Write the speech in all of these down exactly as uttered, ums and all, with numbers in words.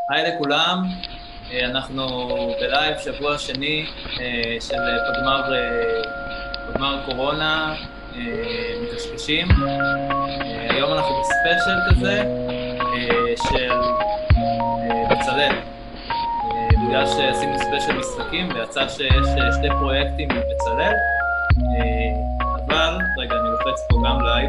היי לכולם, אה, אנחנו בלייב שבוע שני אה, של פגמר, אה, פגמר קורונה, אה, מקשקשים. אה, היום אנחנו בספיישל כזה אה, של אה, בצלאל. אה, בגלל שעשינו ספיישל משחקים ויצא שיש אה, שתי פרויקטים עם בצלאל, אה, אבל, רגע, אני לוחץ פה גם לייב.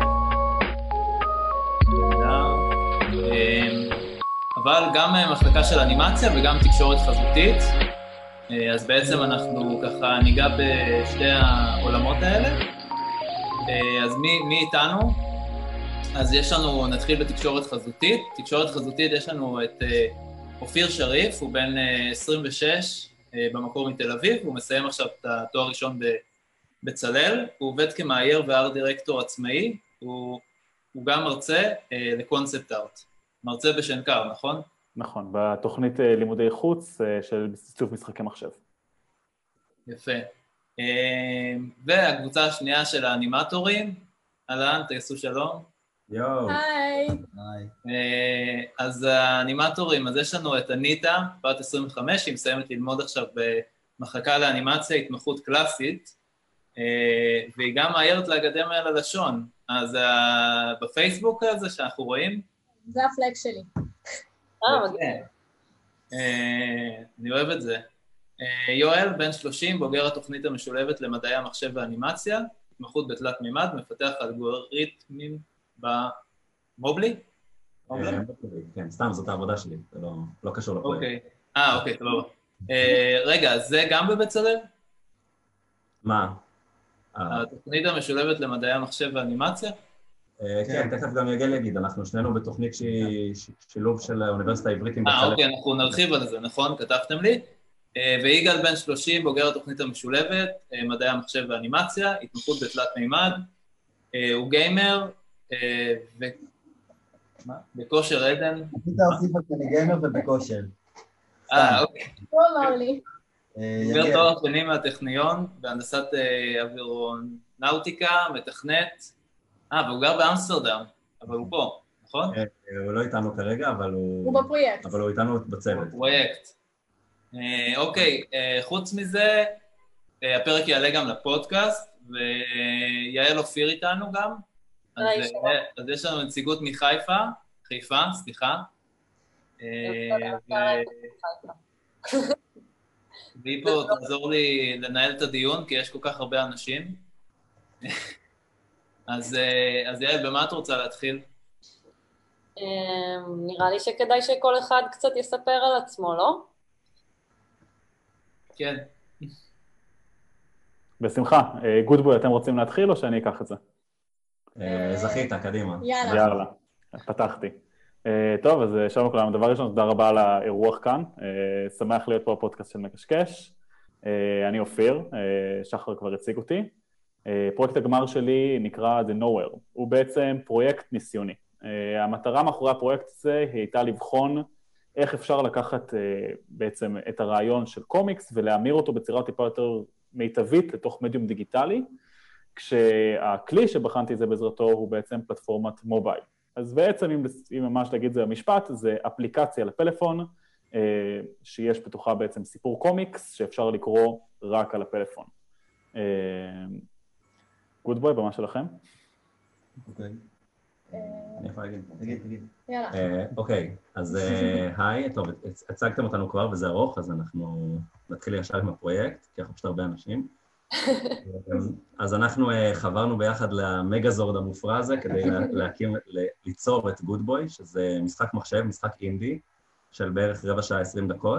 אה, אבל גם אה, מחלקה של אנימציה וגם תקשורת חזותית. אה, אז בעצם אנחנו ככה ניגע בשתי העולמות האלה. אה, אז מי, מי איתנו? אז יש לנו, נתחיל בתקשורת חזותית. תקשורת חזותית יש לנו את אה, אופיר שריף, הוא בן אה, עשרים ושש, אה, במקור מתל אביב, הוא מסיים עכשיו את התואר הראשון בבצלאל, הוא עובד כמאייר וארט דירקטור עצמאי, הוא, הוא גם מרצה אה, לקונספט ארט. מרצה בשנקר, נכון? נכון, בתוכנית אה, לימודי חוץ אה, של עיצוב משחקי מחשב. יפה. אה, והקבוצה השנייה של האנימטורים, אהלן, תעשו שלום. יואו. היי. היי. אה, אז האנימטורים, אז יש לנו את אניטה, בת עשרים וחמש, היא מסיימת ללמוד עכשיו במחלקה לאנימציה, התמחות קלאסית, אה, והיא גם מאיירת לאקדמיה ללשון. אז אה, בפייסבוק הזה שאנחנו רואים, זה הפלג שלי. אה, מדהים. אה, אני אוהב את זה. אה, יואל, בן שלושים, בוגר התוכנית המשולבת למדעי המחשב והאנימציה, התמחות בתלת מימד, מפתח אלגוריתמים במובלי? כן, סתם, זאת העבודה שלי, זה לא קשור לפרויקט. אוקיי. אה, אוקיי, טוב. אה, רגע, זה גם בבצלאל? מה? התוכנית המשולבת למדעי המחשב והאנימציה? כן, תכף גם יגל יגיד, אנחנו שנינו בתוכנית שהיא שילוב של האוניברסיטה העברית עם בצלאל. אה, אוקיי, אנחנו נרחיב על זה, נכון? כתבתם לי. ויגאל בן שלושים, בוגר התוכנית המשולבת, מדעי המחשב והאנימציה, התמחות בתלת מימד, הוא גיימר, ו... מה? בכושר עדן. רצית להוסיף אותי גיימר ובכושר. אה, אוקיי. לא אמר לי. עובר תואר שני מהטכניון, בהנדסת אווירונאוטיקה, מתכנת. אה, והוא גר באמסטרדם, אבל הוא פה, נכון? הוא לא איתנו כרגע, אבל הוא... הוא בפרויקט. אבל הוא איתנו בצוות. פרויקט. אוקיי, חוץ מזה, הפרק יעלה גם לפודקאסט, ויעל אופיר איתנו גם. אז יש לנו נציגות מחיפה, חיפה, סליחה. והיא פה תעזור לי לנהל את הדיון, כי יש כל כך הרבה אנשים. אז יעל, במה את רוצה להתחיל? נראה לי שכדאי שכל אחד קצת יספר על עצמו, לא? כן. בשמחה. גודבוי, אתם רוצים להתחיל או שאני אקח את זה? זכית, קדימה. יאללה. יאללה, פתחתי. טוב, אז שלום לכולם. דבר ראשון, תודה רבה על האירוח כאן. שמח להיות פה בפודקאסט של מקשקש. אני אופיר, שחר כבר הציג אותי. פרויקט הגמר שלי נקרא The Nowhere. הוא בעצם פרויקט ניסיוני. המטרה מאחורי הפרויקט הזה הייתה לבחון איך אפשר לקחת בעצם את הרעיון של קומיקס ולהמיר אותו בצורה טיפה יותר מיטבית לתוך מדיום דיגיטלי, כשהכלי שבחנתי את זה בעזרתו הוא בעצם פלטפורמת מובייל. אז בעצם, אם, אם ממש להגיד זה במשפט, זה אפליקציה לפלאפון, שיש בתוכה בעצם סיפור קומיקס שאפשר לקרוא רק על הפלאפון. גודבוי, במה שלכם? אוקיי. אני יכול להגיד. תגיד, תגיד. יאללה. אוקיי, אז היי, טוב, הצגתם אותנו כבר וזה ארוך, אז אנחנו נתחיל ישר עם הפרויקט, כי אנחנו פשוט הרבה אנשים. אז אנחנו חברנו ביחד למגזורד המופרע הזה, כדי להקים, ליצור את גודבוי, שזה משחק מחשב, משחק אינדי, של בערך רבע שעה עשרים דקות,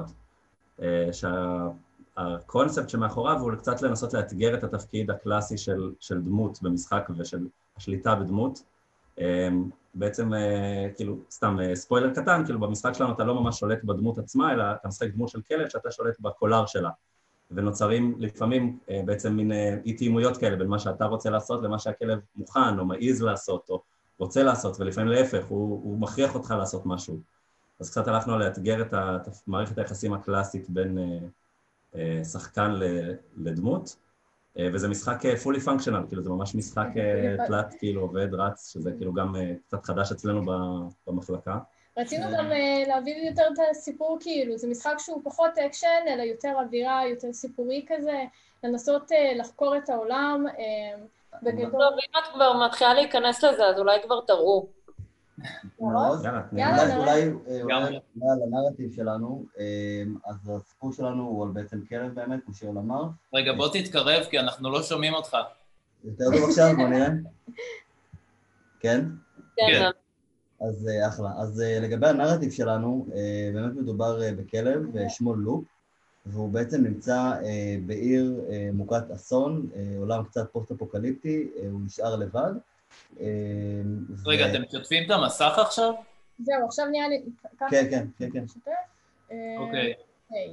שהקונספט שמאחוריו הוא קצת לנסות לאתגר את התפקיד הקלאסי של, של דמות במשחק ושל השליטה בדמות. בעצם, כאילו, סתם ספוילר קטן, כאילו במשחק שלנו אתה לא ממש שולט בדמות עצמה, אלא אתה משחק דמות של כלב שאתה שולט בקולר שלה. ונוצרים לפעמים בעצם מין אי-תאימויות כאלה בין מה שאתה רוצה לעשות למה שהכלב מוכן או מעיז לעשות או רוצה לעשות, ולפעמים להפך, הוא, הוא מכריח אותך לעשות משהו. אז קצת הלכנו לאתגר את מערכת היחסים הקלאסית בין אה, שחקן לדמות, אה, וזה משחק fully functional, כאילו זה ממש משחק תלת, כאילו עובד, רץ, שזה כאילו גם קצת חדש אצלנו במחלקה. רצינו גם אה, להביא יותר את הסיפור כאילו, זה משחק שהוא פחות אקשן, אלא יותר אווירה, יותר סיפורי כזה, לנסות אה, לחקור את העולם, אה, בגדול. טוב, אם את כבר מתחילה להיכנס לזה, אז אולי כבר תראו. מאוד. יאללה, יאללה, אולי- נראה. אולי אה, גם. אולי על הנרטיב שלנו, אה, אז הסיפור שלנו הוא על בעצם כלב באמת, כמו שאול אמר. רגע, בוא תתקרב, כי אנחנו לא שומעים אותך. יותר טוב עכשיו, בוא נראה. כן? כן, כן. אז אה, אחלה. אז אה, לגבי הנרטיב שלנו, אה, באמת מדובר אה, בכלב, אה, שמו לוק, והוא בעצם נמצא אה, בעיר אה, מוכת אסון, אה, עולם קצת פוסט-אפוקליפטי, אה, הוא נשאר לבד. אה, רגע, ו- אתם משתפים את המסך עכשיו? זהו, עכשיו נהיה לי... ככה כן, כן, כן, כן. משותף. אה, אוקיי. היי.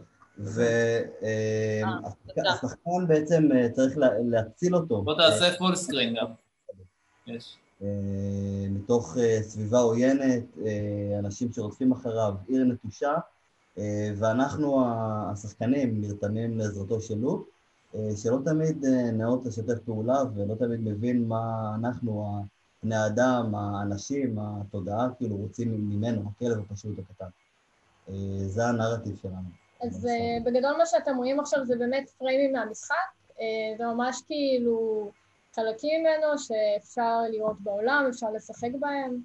תודה. והשחקן בעצם אה, צריך לה- להציל אותו. בוא תעשה פול סקרין גם. יש. אה, מתוך אה, סביבה עוינת, אה, אנשים שרודפים אחריו, עיר נטושה, אה, ואנחנו ה- השחקנים נרתמים לעזרתו של לוק, אה, שלא תמיד אה, נאות לשתף פעולה ולא תמיד מבין מה אנחנו, בני האדם, האנשים, התודעה, כאילו רוצים ממנו, הכלב הפשוט הקטן. אה, זה הנרטיב שלנו. אז אה, בגדול מה שאתם רואים עכשיו זה באמת פריימים מהמשחק, אה, זה ממש כאילו חלקים ממנו שאפשר לראות בעולם, אפשר לשחק בהם.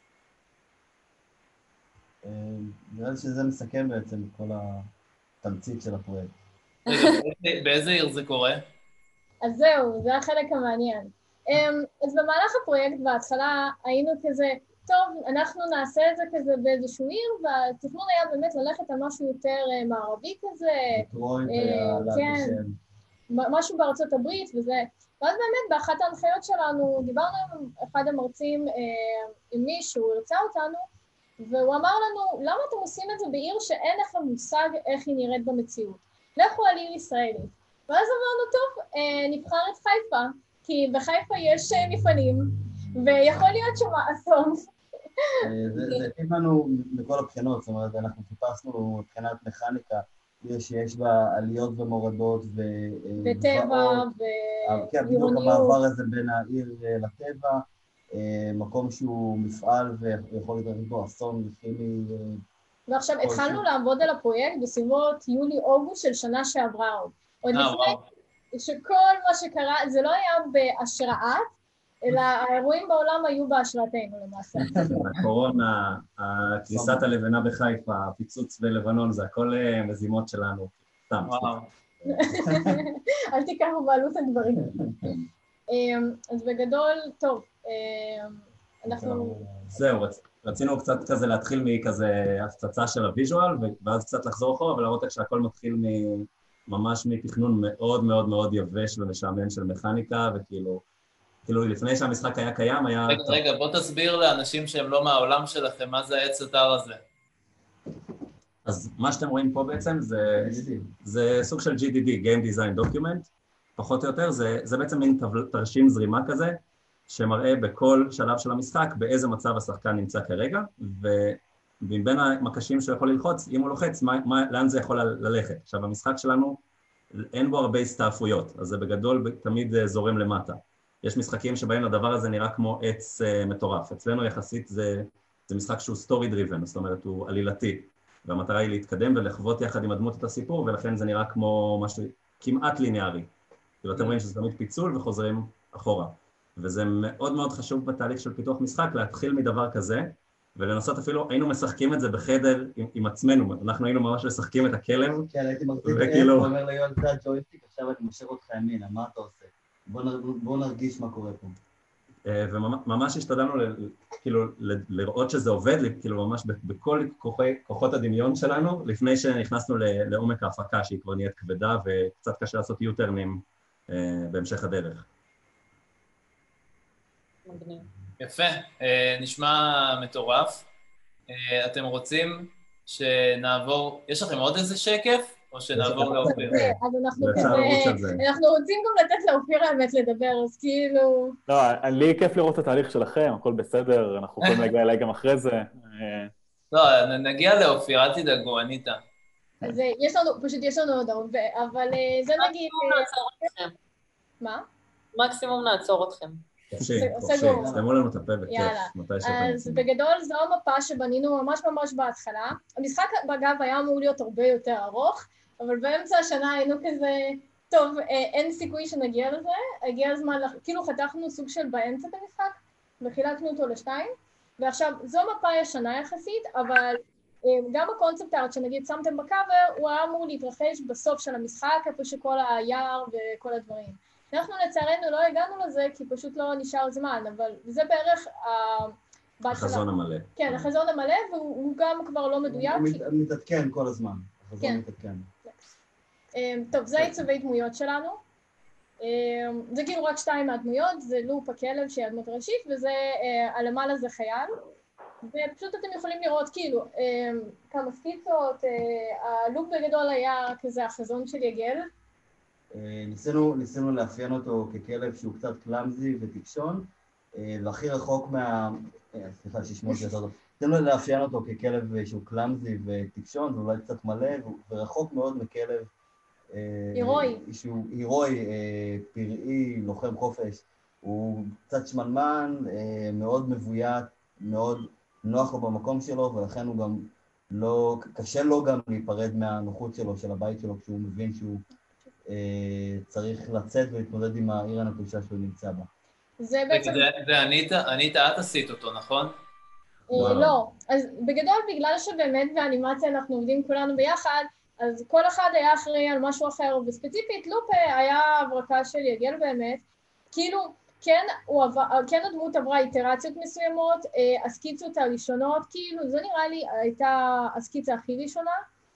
אה, נראה לי שזה מסכם בעצם את כל התמצית של הפרויקט. רגע, באיזה- באיזה עיר זה קורה? אז זהו, זה החלק המעניין. אמ, אז במהלך הפרויקט בהתחלה היינו כזה, טוב, אנחנו נעשה את זה כזה באיזשהו עיר, והתכנון היה באמת ללכת על משהו יותר אה, מערבי כזה, דטרויט אה, היה עלה כן. בשם. מ- משהו בארצות הברית וזה. ואז באמת באחת ההנחיות שלנו דיברנו עם אחד המרצים, אה, עם מישהו, הרצה אותנו, והוא אמר לנו, למה אתם עושים את זה בעיר שאין לכם מושג איך היא נראית במציאות? לכו על עיר ישראלית. ואז אמרנו, טוב, אה, נבחר את חיפה, כי בחיפה יש אה, מפעלים, ויכול להיות שם אסון. אה, זה זה התאים לנו מכל הבחינות, זאת אומרת, אנחנו חיפשנו מבחינת מכניקה, עיר שיש בה עליות ומורדות ו... אה, וטבע, גבעות. אה, כן, בדיוק ועירוניות. המעבר הזה בין העיר אה, לטבע, אה, מקום שהוא מפעל ויכול להתרחש בו אסון כימי. אה, ועכשיו כל התחלנו שוב. לעבוד על הפרויקט בסביבות יולי-אוגוסט של שנה שעברה עוד. עוד אה, לפני וואו. שכל מה שקרה, זה לא היה בהשראת, אלא האירועים בעולם היו בהשראתנו למעשה. הקורונה, קריסת הלבנה בחיפה, הפיצוץ בלבנון, זה הכל אה, מזימות שלנו. סתם. וואו. אל תיקחו בעלות הדברים. אמ, אז בגדול, טוב, אמ, אנחנו... זהו. זהו, רצ, רצינו קצת כזה להתחיל מכזה הפצצה של הוויז'ואל, ואז קצת לחזור אחורה ולראות איך שהכל מתחיל מ, ממש מתכנון מאוד מאוד מאוד יבש ומשעמם של מכניקה, וכאילו, כאילו לפני שהמשחק היה קיים, היה... רגע, רגע, בוא תסביר לאנשים שהם לא מהעולם שלכם, מה זה העץ אתר הזה. אז מה שאתם רואים פה בעצם זה, זה סוג של ג'י די די, Game Design Document, פחות או יותר, זה, זה בעצם מין תבל, תרשים זרימה כזה, שמראה בכל שלב של המשחק באיזה מצב השחקן נמצא כרגע, ומבין המקשים שהוא יכול ללחוץ, אם הוא לוחץ, מה, מה, לאן זה יכול ללכת. עכשיו, המשחק שלנו, אין בו הרבה הסתעפויות, אז זה בגדול תמיד זורם למטה. יש משחקים שבהם הדבר הזה נראה כמו עץ uh, מטורף. אצלנו יחסית זה, זה משחק שהוא story driven, זאת אומרת הוא עלילתי, והמטרה היא להתקדם ולחוות יחד עם הדמות את הסיפור, ולכן זה נראה כמו משהו כמעט ליניארי. כאילו אתם רואים שזה תמיד פיצול וחוזרים אחורה. וזה מאוד מאוד חשוב בתהליך של פיתוח משחק, להתחיל מדבר כזה, ולנסות אפילו, היינו משחקים את זה בחדר עם, עם עצמנו, אנחנו היינו ממש משחקים את הכלב. כן, הייתי מחזיק וכאילו- עץ, ואומר ליואל, זה הג'ויסטיק, עכשיו אני משאיר אותך ימינה, מה אתה עושה? בוא נר- בוא נרגיש מה קורה פה. אה, וממש השתדלנו ל- כאילו ל- לראות שזה עובד, כאילו ממש ב- בכל כוחי- כוחות הדמיון שלנו, לפני שנכנסנו ל- לעומק ההפקה, שהיא כבר נהיית כבדה, וקצת קשה לעשות יוטרנים אה, בהמשך הדרך. מגניב. יפה, אה, נשמע מטורף. אה, אתם רוצים שנעבור, יש לכם עוד איזה שקף? או שנעבור לאופיר? זה, אז אנחנו ואפשר לרוץ על כזה, זה. אנחנו רוצים גם לתת לאופיר האמת לדבר, אז כאילו... לא, לי כיף לראות את התהליך שלכם, הכל בסדר, אנחנו יכולים להגיע אליי גם אחרי זה. אה, לא, נ- נגיע לאופיר, אל תדאגו, אניטה. אז אה, יש לנו, פשוט יש לנו עוד הרבה, אבל אה, זה נגיד... מקסימום אה, נעצור אתכם. מה? מקסימום נעצור אתכם. חופשי, חופשי, סגור. סתמו לנו את הפה בכיף, יאללה. מתי שאתם אז רוצים. בגדול זו המפה שבנינו ממש ממש בהתחלה. המשחק אגב היה אמור להיות הרבה יותר ארוך, אבל באמצע השנה היינו כזה, טוב, אה, אין סיכוי שנגיע לזה, הגיע הזמן, לח- כאילו חתכנו סוג של באמצע את המשחק, וחילקנו אותו לשתיים, ועכשיו זו מפה ישנה יחסית, אבל אה, גם הקונספט ארט שנגיד שמתם בקאבר, הוא היה אמור להתרחש בסוף של המשחק, איפה שכל היער וכל הדברים. אנחנו לצערנו לא הגענו לזה, כי פשוט לא נשאר זמן, אבל זה בערך ה- בהתחלה. החזון המלא. כן, החזון המלא, והוא הוא גם כבר לא מדויק. הוא כי- מת- מתעדכן כל הזמן. החזון כן. מתעדכן. אמ, טוב, זה עיצובי דמויות שלנו. אמ, זה כאילו רק שתיים מהדמויות, זה לופ הכלב שהיא הדמות הראשית, וזה, אה, הלמעלה זה חייל. ופשוט אתם יכולים לראות כאילו אמ, כמה סקיצות, אה, הלופ בגדול היה כזה החזון של יגל. אה, ניסינו, ניסינו לאפיין אותו ככלב שהוא קצת קלאמזי וטיפשון, אה, והכי רחוק מה... אה, סליחה, שישמעו אותי יותר טוב. ניסינו לאפיין אותו ככלב שהוא קלאמזי וטיפשון, ואולי קצת מלא, והוא- ורחוק מאוד מכלב... אה, הירואי. שהוא הירואי, אה, פראי, לוחם חופש. הוא קצת שמנמן, אה, מאוד מבוית, מאוד נוח לו במקום שלו, ולכן הוא גם לא... קשה לו גם להיפרד מהנוחות שלו, של הבית שלו, כשהוא מבין שהוא... אה, צריך לצאת ולהתמודד עם העיר הנטושה שהוא נמצא בה. זה רגע, בעצם... זה- זה אניטה, אניטה, את עשית אותו, נכון? אה, לא, אז בגדול בגלל שבאמת באנימציה אנחנו עובדים כולנו ביחד, אז כל אחד היה אחראי על משהו אחר, וספציפית לופה היה הברקה של יגל באמת, כאילו כן, הוא עבר, כן הדמות עברה איטרציות מסוימות, אה, הסקיצות הראשונות, כאילו זו נראה לי הייתה הסקיצה הכי ראשונה,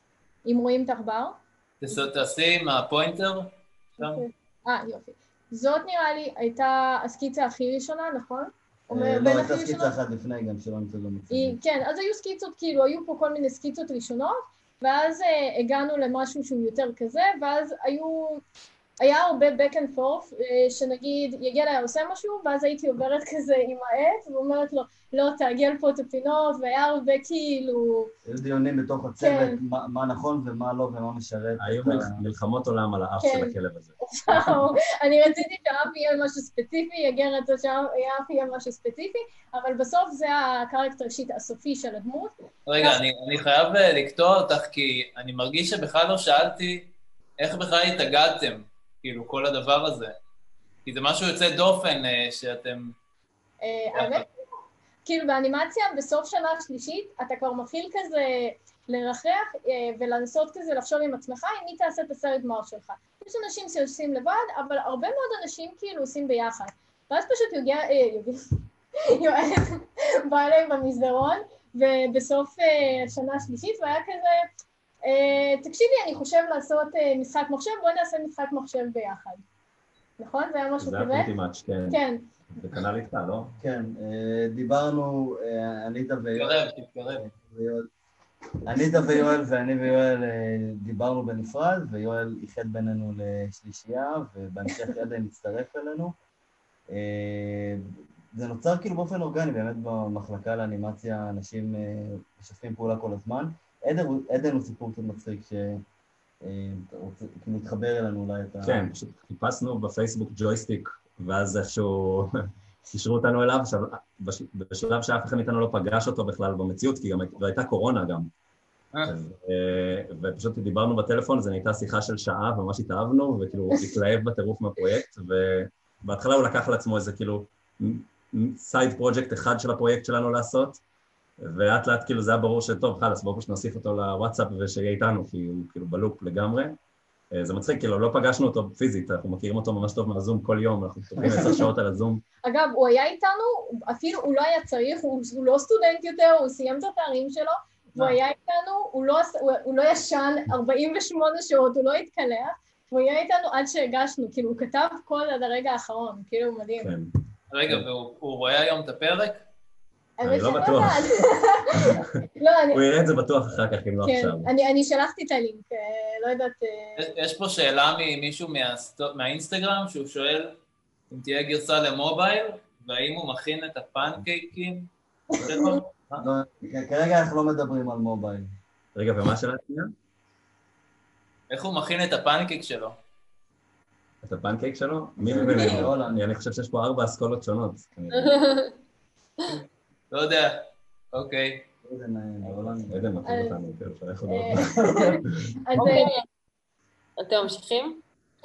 אם רואים את העכבר. תס- תעשי עם הפוינטר. שם. אה, יופי. זאת נראה לי הייתה הסקיצה הכי ראשונה, נכון? או אה, בין לא, הכי הייתה ראשונות? סקיצה אחת לפני גם שלא נמצא היא- במצבים. כן, אז היו סקיצות, כאילו, היו פה כל מיני סקיצות ראשונות, ואז אה, הגענו למשהו שהוא יותר כזה, ואז היו, היה הרבה back and forth, אה, שנגיד, יגל היה עושה משהו, ואז הייתי עוברת כזה עם העט, ואומרת לו, לא, תעגל פה את הפינות, והיה הרבה כאילו, היו דיונים בתוך הצוות, כן. מה- מה נכון ומה לא ומה משרת. היו את ה- מלח- מלחמות עולם על האף כן. של הכלב הזה. אני רציתי שאף יהיה משהו ספציפי, יגל רצה שאף יהיה משהו ספציפי, אבל בסוף זה הקרקטר שיט הסופי של הדמות. רגע, אני, אני חייב אה, לקטוע אותך, כי אני מרגיש שבכלל לא שאלתי איך בכלל התאגדתם, כאילו, כל הדבר הזה. כי זה משהו יוצא דופן אה, שאתם... אה, האמת, כאילו באנימציה בסוף שנה שלישית אתה כבר מתחיל כזה לרחרח אה, ולנסות כזה לחשוב עם עצמך עם מי תעשה את הסרט גמר שלך. יש אנשים שעושים לבד, אבל הרבה מאוד אנשים כאילו עושים ביחד. ואז פשוט יוגע, אה, יוגע, יואל בא אליהם במסדרון, ובסוף אה, שנה שלישית הוא היה כזה, אה, תקשיבי, אני חושב לעשות אה, משחק מחשב, בואי נעשה משחק מחשב ביחד. נכון? זה היה משהו זה כזה? היה פריטי מאץ', כן. כן. זה כנ"ל איתך, לא? כן, אה, דיברנו, אה, אניטה ויואל. תתקרב, תתקרב. ויואל- אניטה ויואל ואני ויואל אה, דיברנו בנפרד, ויואל איחד בינינו לשלישייה, ובהמשך עדן הצטרף אלינו. אה, זה נוצר כאילו באופן אורגני, באמת במחלקה לאנימציה אנשים אה, משתפים פעולה כל הזמן. עדן הוא- עדן הוא סיפור קצת מצחיק ש... אה, אתה רוצה- כאילו מתחבר אלינו אולי את ה... כן, פשוט חיפשנו בפייסבוק ג'ויסטיק, ואז איכשהו קישרו אותנו אליו, עכשיו, בש- בשלב שאף אחד מאיתנו לא פגש אותו בכלל במציאות, כי גם הי- והייתה קורונה גם. אה. אז, אה, ופשוט דיברנו בטלפון, זו נהייתה שיחה של שעה, וממש התאהבנו, וכאילו התלהב בטירוף מהפרויקט, ובהתחלה הוא לקח לעצמו איזה כאילו סייד פרויקט אחד של הפרויקט שלנו לעשות, ולאט לאט כאילו זה היה ברור שטוב, חלאס, בואו פשוט נוסיף אותו לוואטסאפ ושיהיה איתנו, כי הוא כאילו בלופ לגמרי. אה, זה מצחיק, כאילו לא פגשנו אותו פיזית, אנחנו מכירים אותו ממש טוב מהזום כל יום, אנחנו פתוחים עשר שעות על הזום. אגב, הוא היה איתנו, אפילו הוא לא היה צריך, הוא, הוא לא סטודנט יותר, הוא סיים את התארים שלו, והוא היה איתנו, הוא לא, הוא, הוא לא ישן ארבעים ושמונה שעות, הוא לא התקלח, הוא היה איתנו עד שהגשנו, כאילו הוא כתב קוד עד הרגע האחרון, כאילו הוא מדהים. כן. רגע, והוא הוא רואה היום את הפרק? אני האמת לא שלא בטוח. יודעת. לא, אני, הוא יראה את זה בטוח אחר כך, אם לא כן, עכשיו. אני, אני שלחתי את הלינק, אה, לא יודעת... אה, יש- יש פה שאלה ממישהו מהסטו- מהאינסטגרם, שהוא שואל אם תהיה גרסה למובייל, והאם הוא מכין את הפנקייקים? לא, כרגע אנחנו לא מדברים על מובייל. רגע, ומה השאלה השנייה? איך הוא מכין את הפנקייק שלו? את הפנקייק שלו? מי מבין? אני חושב שיש פה ארבע אסכולות שונות. לא יודע, אוקיי. איזה נעים, העולם. איזה מתאים אותנו, כאילו, שייך עוד עוד. אז אתם ממשיכים?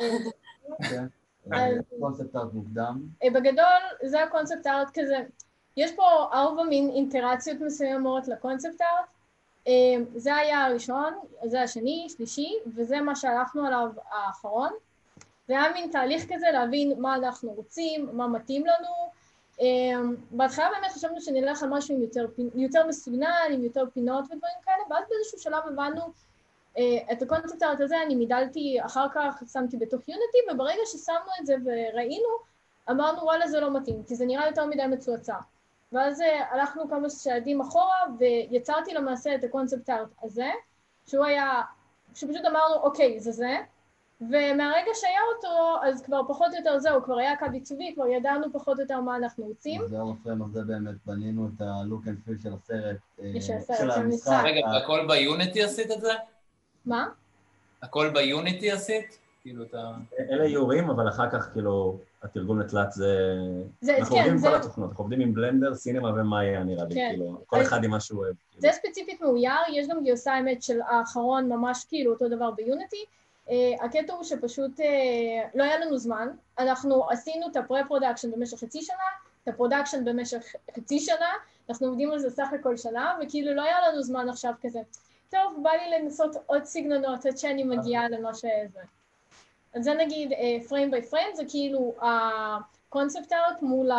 קונספט ארט מוקדם. בגדול, זה הקונספט ארט כזה. יש פה ארבע מין אינטראציות מסוימות לקונספט ארט. זה היה הראשון, זה השני, שלישי, וזה מה שהלכנו עליו האחרון. זה היה מין תהליך כזה להבין מה אנחנו רוצים, מה מתאים לנו. בהתחלה באמת חשבנו שנלך על משהו עם יותר, יותר מסוגנן, עם יותר פינות ודברים כאלה, ואז באיזשהו שלב הבנו את הקונספט הארט הזה, אני מידלתי, אחר כך שמתי בתוך יוניטי, וברגע ששמנו את זה וראינו, אמרנו וואלה זה לא מתאים, כי זה נראה יותר מדי מצועצע. ואז הלכנו כמה שעדים אחורה, ויצרתי למעשה את הקונספט הארט הזה, שהוא היה, שפשוט אמרנו אוקיי זה זה, ומהרגע שהיה אותו, אז כבר פחות או יותר זהו, כבר היה קו עיצובי, כבר ידענו פחות או יותר מה אנחנו רוצים. זהו, הפריים הזה באמת בנינו את הלוק אנד פיל של הסרט, של הסרט, של של המשחק. המשחק. רגע, והכל ביוניטי עשית את זה? מה? הכל ביוניטי עשית? כאילו אתה... אלה איורים, אבל אחר כך כאילו התרגום לתלת זה... זה, אנחנו כן, עובדים עם זה... כל התוכנות, אנחנו עובדים עם בלנדר, סינמה ומאיה נראה לי, כן. כאילו, כל אחד עם מה שהוא אוהב. זה ספציפית מאויר, יש גם גרסה האמת של האחרון ממש כאילו אותו דבר ביוניטי. Uh, הקטע הוא שפשוט uh, לא היה לנו זמן, אנחנו עשינו את הפרה-פרודקשן במשך חצי שנה, את הפרודקשן במשך חצי שנה, אנחנו עובדים על זה סך הכל שנה, וכאילו לא היה לנו זמן עכשיו כזה, טוב, בא לי לנסות עוד סגנונות עד שאני מגיעה למה שזה. אז זה נגיד פריים ביי פריים, זה כאילו הקונספט ארט מול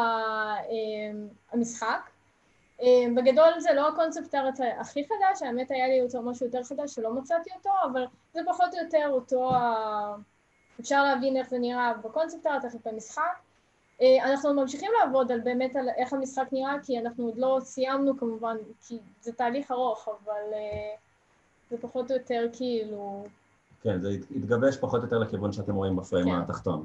המשחק. בגדול זה לא הקונספט ארט הכי חדש, האמת היה לי יותר משהו יותר חדש שלא מצאתי אותו, אבל זה פחות או יותר אותו, אפשר להבין איך זה נראה בקונספט ארט, איך זה במשחק. אנחנו ממשיכים לעבוד על באמת על איך המשחק נראה, כי אנחנו עוד לא סיימנו כמובן, כי זה תהליך ארוך, אבל זה פחות או יותר כאילו... כן, זה התגבש פחות או יותר לכיוון שאתם רואים בפריים כן. התחתון.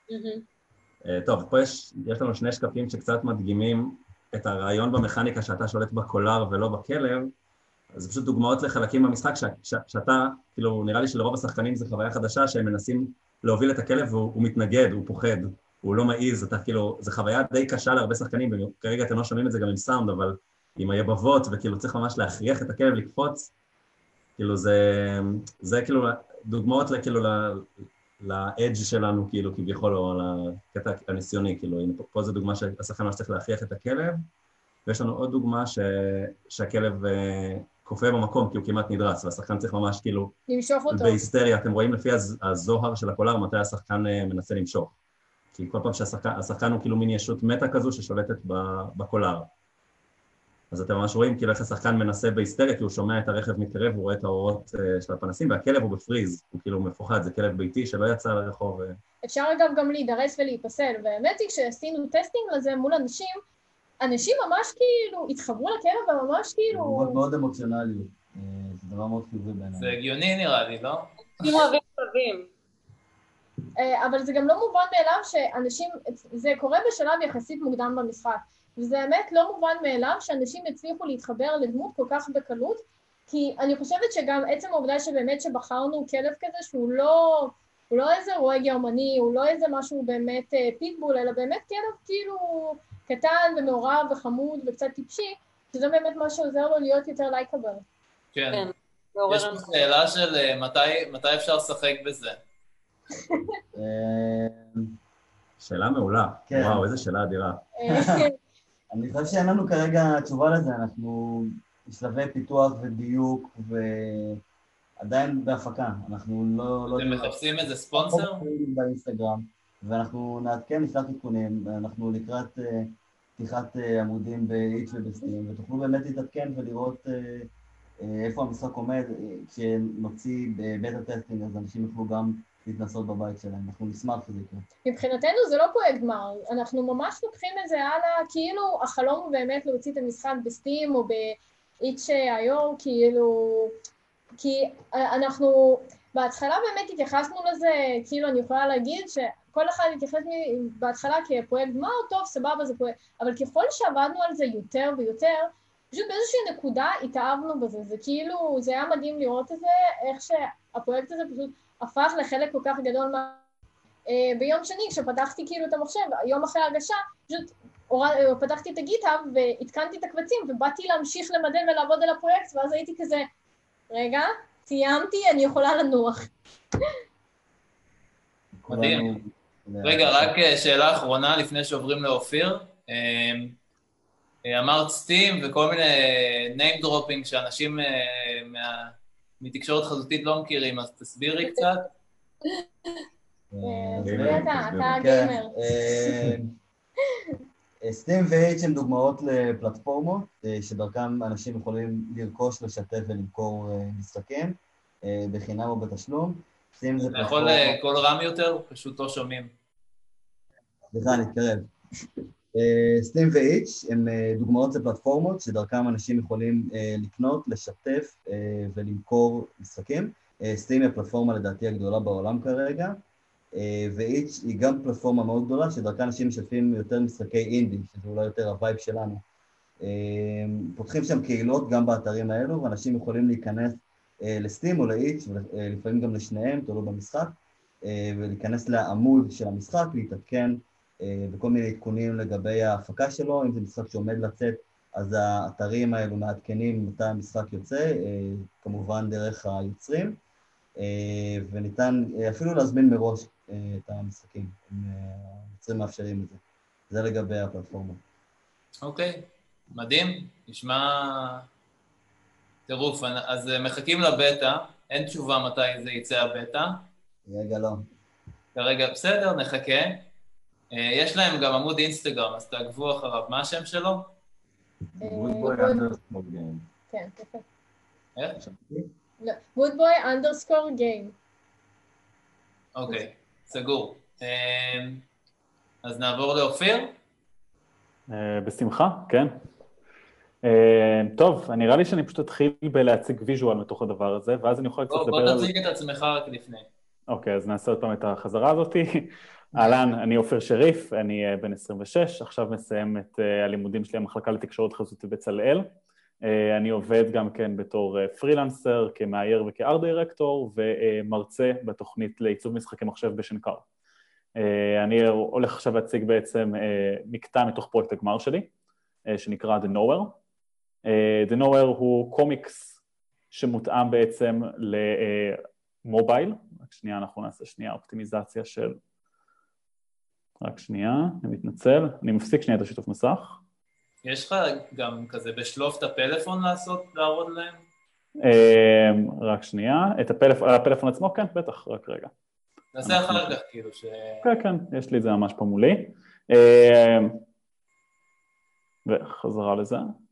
טוב, פה יש, יש לנו שני שקפים שקצת מדגימים את הרעיון במכניקה שאתה שולט בקולר ולא בכלב, אז זה פשוט דוגמאות לחלקים במשחק ש, ש, שאתה, כאילו, נראה לי שלרוב השחקנים זו חוויה חדשה שהם מנסים להוביל את הכלב והוא הוא מתנגד, הוא פוחד, הוא לא מעיז, אתה כאילו, זו חוויה די קשה להרבה שחקנים, וכרגע אתם לא שומעים את זה גם עם סאונד, אבל עם היבבות, וכאילו צריך ממש להכריח את הכלב לקפוץ, כאילו זה, זה כאילו דוגמאות לכאילו לאדג' שלנו, כאילו, כביכול, או לקטע הניסיוני, כאילו, פה זו דוגמה שהשחקן ממש צריך להכריח את הכלב, ויש לנו עוד דוגמה ש... שהכלב קופא במקום, כי הוא כמעט נדרס, והשחקן צריך ממש, כאילו, למשוך אותו. בהיסטריה, אתם רואים לפי הזוהר של הקולר, מתי השחקן מנסה למשוך. כי כל פעם שהשחקן הוא כאילו מין ישות מטה כזו ששולטת בקולר. אז אתם ממש רואים כאילו איך השחקן מנסה בהיסטריה, כי הוא שומע את הרכב מתקרב, הוא רואה את האורות של הפנסים, והכלב הוא בפריז, הוא כאילו מפוחד, זה כלב ביתי שלא יצא לרחוב. אפשר אגב גם להידרס ולהיפסל, והאמת היא כשעשינו טסטינג לזה מול אנשים, אנשים ממש כאילו התחברו לכלב וממש כאילו... מאוד מאוד אמוציונליות, זה דבר מאוד חיובי בעיניי. זה הגיוני נראה לי, לא? אנשים אוהבים כלבים. אבל זה גם לא מובן מאליו שאנשים, זה קורה בשלב יחסית מוקדם במשחק. וזה באמת לא מובן מאליו שאנשים הצליחו להתחבר לדמות כל כך בקלות, כי אני חושבת שגם עצם העובדה שבאמת שבחרנו כלב כזה שהוא לא, הוא לא איזה רועה גרמני, הוא לא איזה משהו באמת פיטבול, אלא באמת כלב כאילו קטן ומעורב וחמוד וקצת טיפשי, שזה באמת מה שעוזר לו להיות יותר לייקבל. כן, יש פה שאלה של מתי אפשר לשחק בזה. שאלה מעולה, וואו, איזה שאלה אדירה. אני חושב שאין לנו כרגע תשובה לזה, אנחנו בשלבי פיתוח ודיוק ועדיין בהפקה, אנחנו לא... אתם מחפשים איזה ספונסר? באינסטגרם, ואנחנו נעדכן, נשלח עדכונים, אנחנו לקראת פתיחת עמודים ב-Itch ובסטים, ותוכלו באמת להתעדכן ולראות איפה המשחק עומד, כשנוציא בטה טסטינג, אז אנשים יוכלו גם להתנסות בבית שלהם, אנחנו נשמח שזה יקרה. מבחינתנו זה לא פרויקט גמר, אנחנו ממש לוקחים את זה הלאה, כאילו החלום הוא באמת להוציא את המשחק בסטים או ב-Itch איי או, כאילו, כי אנחנו בהתחלה באמת התייחסנו לזה, כאילו אני יכולה להגיד שכל אחד התייחס בהתחלה כפרויקט גמר, טוב, סבבה, זה פרויקט, אבל ככל שעבדנו על זה יותר ויותר, פשוט באיזושהי נקודה התאהבנו בזה, זה כאילו, זה היה מדהים לראות את זה, איך שהפרויקט הזה פשוט הפך לחלק כל כך גדול מה... ביום שני, כשפתחתי כאילו את המחשב, יום אחרי ההגשה, פשוט פתחתי את הגיטהאב והתקנתי את הקבצים, ובאתי להמשיך למדל ולעבוד על הפרויקט, ואז הייתי כזה, רגע, סיימתי, אני יכולה לנוח. מדהים. רגע, רק שאלה אחרונה לפני שעוברים לאופיר. אמרת סטים וכל מיני name dropping שאנשים מתקשורת חזותית לא מכירים, אז תסבירי קצת. תסביר אתה, אתה הגיימר. סטים ו-H הם דוגמאות לפלטפורמות, שדרכם אנשים יכולים לרכוש, לשתף ולמכור משחקים, בחינם או בתשלום. אתה יכול קול רם יותר? פשוט לא שומעים. סליחה, נתקרב. סטים ו-H הם דוגמאות לפלטפורמות, שדרכם אנשים יכולים לקנות, לשתף ולמכור משחקים. סטים היא הפלטפורמה לדעתי הגדולה בעולם כרגע, ו-H היא גם פלטפורמה מאוד גדולה, שדרכה אנשים משתפים יותר משחקי אינדי, שזה אולי יותר הווייב שלנו. פותחים שם קהילות גם באתרים האלו, ואנשים יכולים להיכנס לסטים או ל-H, ולפעמים גם לשניהם, תלוי במשחק, ולהיכנס לעמוד של המשחק, להתעדכן בכל מיני עדכונים לגבי ההפקה שלו, אם זה משחק שעומד לצאת, אז האתרים האלו מעדכנים מתי המשחק יוצא, כמובן דרך היוצרים, וניתן אפילו להזמין מראש את המשחקים, היוצרים מאפשרים את זה. זה לגבי הפלטפורמה. אוקיי, מדהים, נשמע טירוף. אז מחכים לבטא, אין תשובה מתי זה יצא הבטא. רגע לא. כרגע בסדר, נחכה. יש להם גם עמוד אינסטגרם, אז תעקבו אחריו. מה השם שלו? Woodboy underscore game. כן, יפה. איך? Woodboy underscore game. אוקיי, סגור. אז נעבור לאופיר? בשמחה, כן. טוב, נראה לי שאני פשוט אתחיל בלהציג ויז'ואל מתוך הדבר הזה, ואז אני יכול קצת לדבר על... בוא תציג את עצמך רק לפני. אוקיי, אז נעשה עוד פעם את החזרה הזאת. אהלן, אני אופיר שריף, אני בן עשרים ושש, עכשיו מסיים את הלימודים שלי במחלקה לתקשורת חזותית בצלאל. אני עובד גם כן בתור פרילנסר, כמאייר וכארט דירקטור, ומרצה בתוכנית לעיצוב משחקי מחשב בשנקר. אני הולך עכשיו להציג בעצם מקטע מתוך פרויקט הגמר שלי, שנקרא The Nowhere. The Nowhere הוא קומיקס שמותאם בעצם למובייל. רק שנייה, אנחנו נעשה שנייה אופטימיזציה של... רק שנייה, אני מתנצל. אני מפסיק שנייה את השיתוף מסך. יש לך גם כזה בשלוף את הפלאפון לעשות, להראות להם? רק שנייה. את הפלאפון, הפלאפון עצמו? כן, בטח, רק רגע. נעשה אחר כך, כאילו ש... כן, כן, יש לי את זה ממש פה מולי. וחזרה לזה.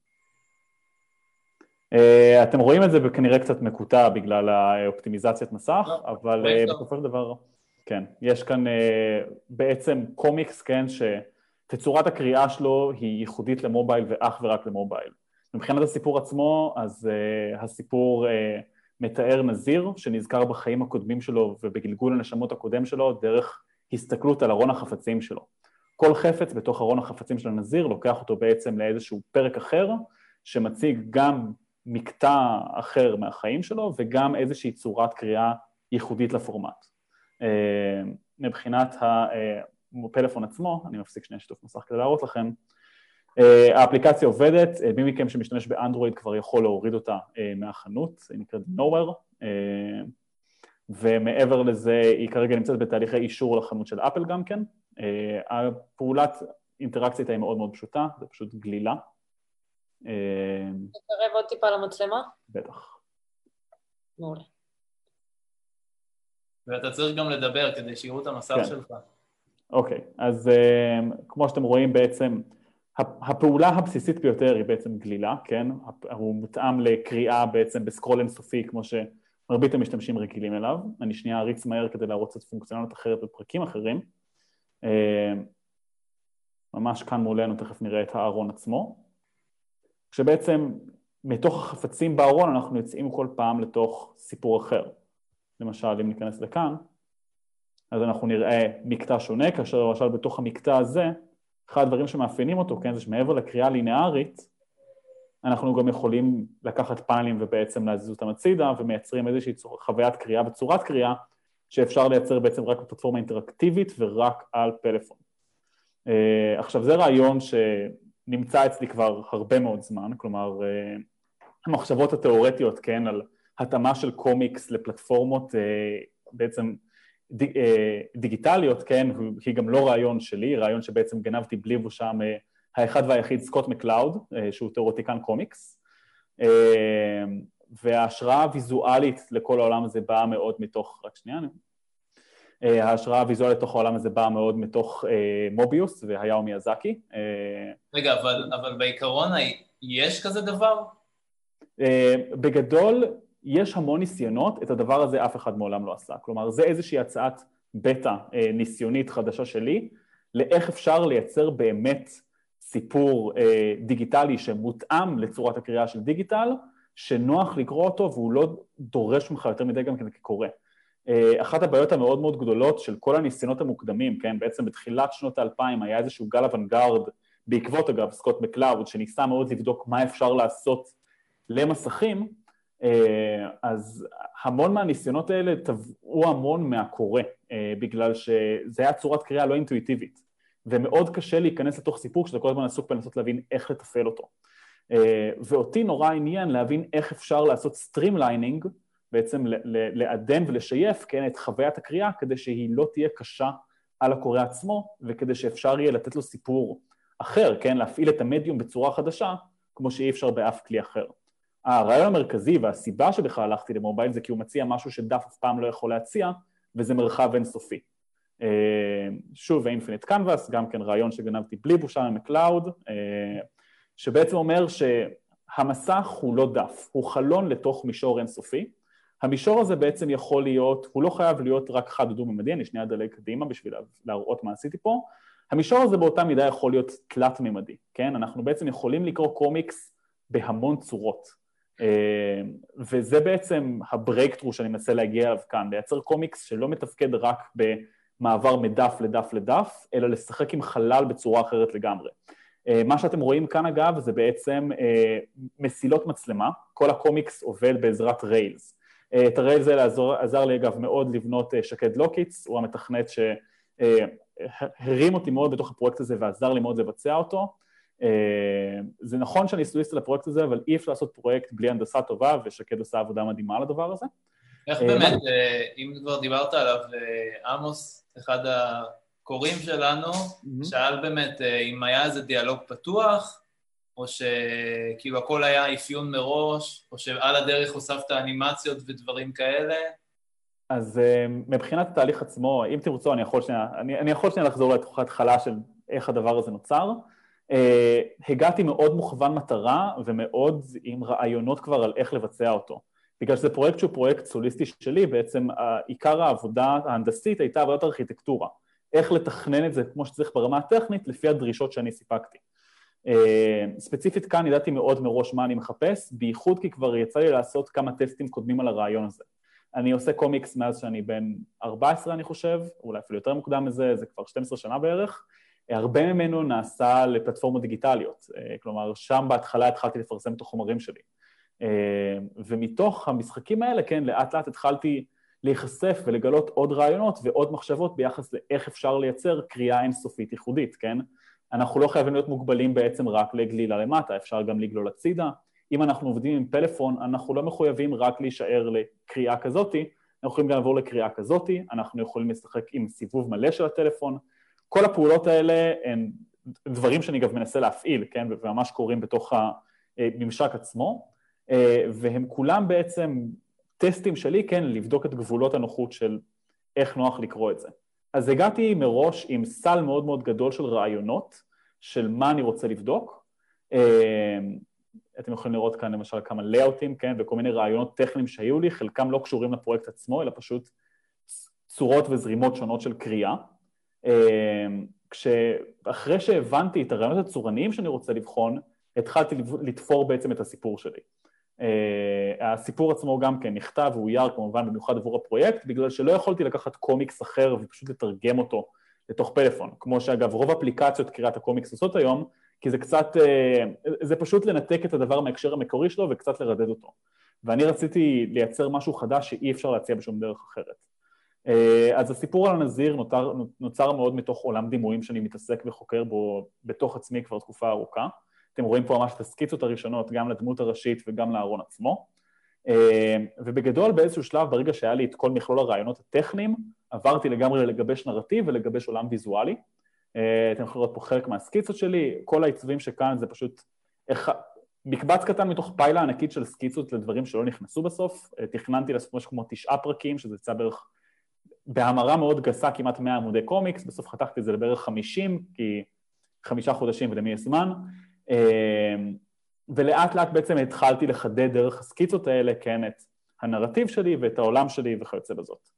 אתם רואים את זה כנראה קצת מקוטע בגלל האופטימיזציית מסך, אבל בסופו של דבר, כן, יש כאן בעצם קומיקס, כן, שתצורת הקריאה שלו היא ייחודית למובייל ואך ורק למובייל. מבחינת הסיפור עצמו, אז הסיפור מתאר נזיר שנזכר בחיים הקודמים שלו ובגלגול הנשמות הקודם שלו דרך הסתכלות על ארון החפצים שלו. כל חפץ בתוך ארון החפצים של הנזיר לוקח אותו בעצם לאיזשהו פרק אחר, שמציג גם מקטע אחר מהחיים שלו, וגם איזושהי צורת קריאה ייחודית לפורמט. מבחינת הפלאפון עצמו, אני מפסיק שני שיתוף מסך כדי להראות לכם, האפליקציה עובדת, מי מכם שמשתמש באנדרואיד כבר יכול להוריד אותה מהחנות, היא נקראת Nowhere, ומעבר לזה היא כרגע נמצאת בתהליכי אישור לחנות של אפל גם כן. הפעולת אינטראקציה היא מאוד מאוד פשוטה, זה פשוט גלילה. תקרב עוד טיפה למצלמה? בטח. מעולה. ואתה צריך גם לדבר כדי שיראו את המסך שלך. אוקיי, אז כמו שאתם רואים בעצם, הפעולה הבסיסית ביותר היא בעצם גלילה, כן? הוא מותאם לקריאה בעצם בסקרול אינסופי, כמו שמרבית המשתמשים רגילים אליו. אני שנייה אריץ מהר כדי להראות קצת פונקציונליות אחרת בפרקים אחרים. ממש כאן מולנו תכף נראה את הארון עצמו. כשבעצם מתוך החפצים בארון אנחנו יוצאים כל פעם לתוך סיפור אחר. למשל, אם ניכנס לכאן, אז אנחנו נראה מקטע שונה, כאשר למשל בתוך המקטע הזה, אחד הדברים שמאפיינים אותו, כן, זה שמעבר לקריאה לינארית, אנחנו גם יכולים לקחת פאנלים ובעצם להזיז אותם הצידה, ומייצרים איזושהי חוויית קריאה וצורת קריאה, שאפשר לייצר בעצם רק בפלטפורמה אינטראקטיבית ורק על פלאפון. עכשיו זה רעיון שנמצא אצלי כבר הרבה מאוד זמן, כלומר המחשבות התיאורטיות, כן, על התאמה של קומיקס לפלטפורמות בעצם דיגיטליות, כן, היא גם לא רעיון שלי, רעיון שבעצם גנבתי בלי בושה האחד והיחיד סקוט מקלאוד, שהוא תיאורטיקן קומיקס, וההשראה הוויזואלית לכל העולם הזה באה מאוד מתוך, רק שנייה, ההשראה הוויזואלית לתוך העולם הזה באה מאוד מתוך מוביוס והיאו מיאזקי. רגע, אבל, אבל בעיקרון יש כזה דבר? בגדול, יש המון ניסיונות, את הדבר הזה אף אחד מעולם לא עשה. כלומר, זה איזושהי הצעת בטא ניסיונית חדשה שלי, לאיך אפשר לייצר באמת סיפור דיגיטלי שמותאם לצורת הקריאה של דיגיטל, שנוח לקרוא אותו והוא לא דורש ממך יותר מדי גם כקורא. אחת הבעיות המאוד מאוד גדולות של כל הניסיונות המוקדמים, כן, בעצם בתחילת שנות האלפיים היה איזשהו גל אוונגרד, בעקבות אגב סקוט מקלאוד, שניסה מאוד לבדוק מה אפשר לעשות למסכים, אז המון מהניסיונות האלה טבעו המון מהקורא, בגלל שזה היה צורת קריאה לא אינטואיטיבית, ומאוד קשה להיכנס לתוך סיפור כשאתה כל הזמן עסוק בלנסות להבין איך לתפעל אותו. ואותי נורא עניין להבין איך אפשר לעשות סטרימליינינג, בעצם לעדן ולשייף, כן, את חוויית הקריאה, כדי שהיא לא תהיה קשה על הקורא עצמו, וכדי שאפשר יהיה לתת לו סיפור אחר, כן, להפעיל את המדיום בצורה חדשה, כמו שאי אפשר באף כלי אחר. הרעיון המרכזי והסיבה שבכלל הלכתי למובייל זה כי הוא מציע משהו שדף אף פעם לא יכול להציע, וזה מרחב אינסופי. שוב, אינפיניט קנבאס, גם כן רעיון שגנבתי בלי בושה ממקלאוד, שבעצם אומר שהמסך הוא לא דף, הוא חלון לתוך מישור אינסופי. המישור הזה בעצם יכול להיות, הוא לא חייב להיות רק חד דו-ממדי, אני שנייה אדלג קדימה בשביל להראות מה עשיתי פה. המישור הזה באותה מידה יכול להיות תלת-ממדי, כן? אנחנו בעצם יכולים לקרוא קומיקס בהמון צורות. וזה בעצם הברייקטרו שאני מנסה להגיע אליו כאן, לייצר קומיקס שלא מתפקד רק במעבר מדף לדף לדף, אלא לשחק עם חלל בצורה אחרת לגמרי. מה שאתם רואים כאן אגב זה בעצם מסילות מצלמה, כל הקומיקס עובד בעזרת ריילס. את הריילס הזה עזר לי אגב מאוד לבנות שקד לוקיץ, הוא המתכנת שהרים אותי מאוד בתוך הפרויקט הזה ועזר לי מאוד לבצע אותו. זה נכון שאני סטודיסט על הפרויקט הזה, אבל אי אפשר לעשות פרויקט בלי הנדסה טובה, ושקד עושה עבודה מדהימה על הדבר הזה. איך באמת, אם כבר דיברת עליו, עמוס, אחד הקוראים שלנו, שאל באמת אם היה איזה דיאלוג פתוח, או שכאילו הכל היה אפיון מראש, או שעל הדרך הוספת אנימציות ודברים כאלה. אז מבחינת התהליך עצמו, אם תרצו, אני יכול שנייה, אני, אני יכול שנייה לחזור לתוך ההתחלה של איך הדבר הזה נוצר. הגעתי מאוד מוכוון מטרה ומאוד עם רעיונות כבר על איך לבצע אותו. בגלל שזה פרויקט שהוא פרויקט סוליסטי שלי, בעצם עיקר העבודה ההנדסית הייתה עבודת ארכיטקטורה. איך לתכנן את זה כמו שצריך ברמה הטכנית לפי הדרישות שאני סיפקתי. ספציפית כאן ידעתי מאוד מראש מה אני מחפש, בייחוד כי כבר יצא לי לעשות כמה טסטים קודמים על הרעיון הזה. אני עושה קומיקס מאז שאני בן ארבע עשרה אני חושב, אולי אפילו יותר מוקדם מזה, זה כבר שתים עשרה שנה בערך. הרבה ממנו נעשה לפלטפורמות דיגיטליות, כלומר שם בהתחלה התחלתי לפרסם את החומרים שלי. ומתוך המשחקים האלה, כן, לאט לאט התחלתי להיחשף ולגלות עוד רעיונות ועוד מחשבות ביחס לאיך אפשר לייצר קריאה אינסופית ייחודית, כן? אנחנו לא חייבים להיות מוגבלים בעצם רק לגלילה למטה, אפשר גם לגלול הצידה. אם אנחנו עובדים עם פלאפון, אנחנו לא מחויבים רק להישאר לקריאה כזאתי, אנחנו יכולים גם לעבור לקריאה כזאתי, אנחנו יכולים לשחק עם סיבוב מלא של הטלפון. כל הפעולות האלה הן דברים שאני גם מנסה להפעיל, כן? וממש קורים בתוך הממשק עצמו, והם כולם בעצם טסטים שלי, כן, לבדוק את גבולות הנוחות של איך נוח לקרוא את זה. אז הגעתי מראש עם סל מאוד מאוד גדול של רעיונות, של מה אני רוצה לבדוק. אתם יכולים לראות כאן למשל כמה לאוטים, כן, וכל מיני רעיונות טכניים שהיו לי, חלקם לא קשורים לפרויקט עצמו, אלא פשוט צורות וזרימות שונות של קריאה. כשאחרי שהבנתי את הרעיונות הצורניים שאני רוצה לבחון, התחלתי לתפור בעצם את הסיפור שלי. הסיפור עצמו גם כן נכתב ואויר כמובן במיוחד עבור הפרויקט, בגלל שלא יכולתי לקחת קומיקס אחר ופשוט לתרגם אותו לתוך פלאפון, כמו שאגב רוב אפליקציות קריאת הקומיקס עושות היום, כי זה קצת, זה פשוט לנתק את הדבר מההקשר המקורי שלו וקצת לרדד אותו. ואני רציתי לייצר משהו חדש שאי אפשר להציע בשום דרך אחרת. אז הסיפור על הנזיר נוצר, נוצר מאוד מתוך עולם דימויים שאני מתעסק וחוקר בו בתוך עצמי כבר תקופה ארוכה. אתם רואים פה ממש את הסקיצות הראשונות, גם לדמות הראשית וגם לארון עצמו. ובגדול באיזשהו שלב, ברגע שהיה לי את כל מכלול הרעיונות הטכניים, עברתי לגמרי לגבש נרטיב ולגבש עולם ויזואלי. אתם יכולים לראות פה חלק מהסקיצות שלי, כל העיצובים שכאן זה פשוט מקבץ קטן מתוך פיילה ענקית של סקיצות לדברים שלא נכנסו בסוף. תכננתי לעשות משהו כמו תשעה פרקים, שזה יצא בערך בהמרה מאוד גסה, כמעט מאה עמודי קומיקס, בסוף חתכתי את זה לבערך חמישים, כי חמישה חודשים ולמי יש זמן, ולאט לאט בעצם התחלתי לחדד דרך הסקיצות האלה, כן, את הנרטיב שלי ואת העולם שלי וכיוצא בזאת.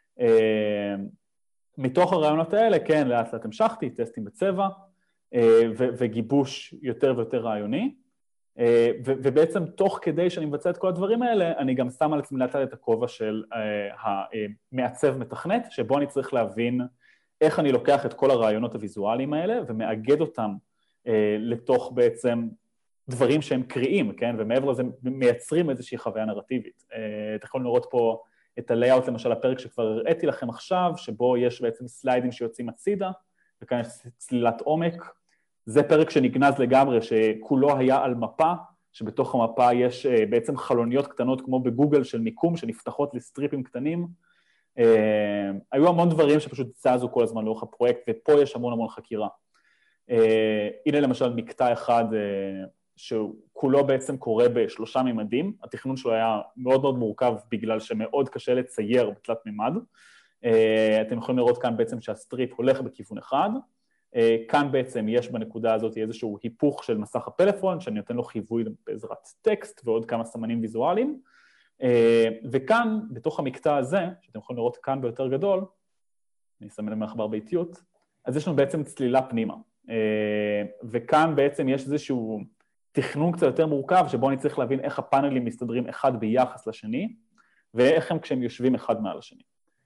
מתוך הרעיונות האלה, כן, לאט לאט המשכתי, טסטים בצבע, וגיבוש יותר ויותר רעיוני, ובעצם תוך כדי שאני מבצע את כל הדברים האלה, אני גם שם על עצמי לאט לאט את הכובע של המעצב מתכנת, שבו אני צריך להבין איך אני לוקח את כל הרעיונות הוויזואליים האלה, ומאגד אותם לתוך בעצם דברים שהם קריאים, כן? ומעבר לזה מייצרים איזושהי חוויה נרטיבית. אתם יכולים לראות פה את הלייאוט, למשל הפרק שכבר הראיתי לכם עכשיו, שבו יש בעצם סליידים שיוצאים הצידה, וכאן יש צלילת עומק. זה פרק שנגנז לגמרי, שכולו היה על מפה, שבתוך המפה יש בעצם חלוניות קטנות כמו בגוגל של מיקום, שנפתחות לסטריפים קטנים. היו המון דברים שפשוט צזו כל הזמן לאורך הפרויקט, ופה יש המון המון חקירה. הנה למשל מקטע אחד שכולו בעצם קורה בשלושה ממדים, התכנון שלו היה מאוד מאוד מורכב בגלל שמאוד קשה לצייר בתלת ממד. אתם יכולים לראות כאן בעצם שהסטריפ הולך בכיוון אחד, כאן בעצם יש בנקודה הזאת איזשהו היפוך של מסך הפלאפון, שאני נותן לו חיווי בעזרת טקסט ועוד כמה סמנים ויזואליים, וכאן, בתוך המקטע הזה, שאתם יכולים לראות כאן ביותר גדול, אני אסמן למחבר באיטיות, אז יש לנו בעצם צלילה פנימה, וכאן בעצם יש איזשהו תכנון קצת יותר מורכב, שבו אני צריך להבין איך הפאנלים מסתדרים אחד ביחס לשני, ואיך הם כשהם יושבים אחד מעל השני.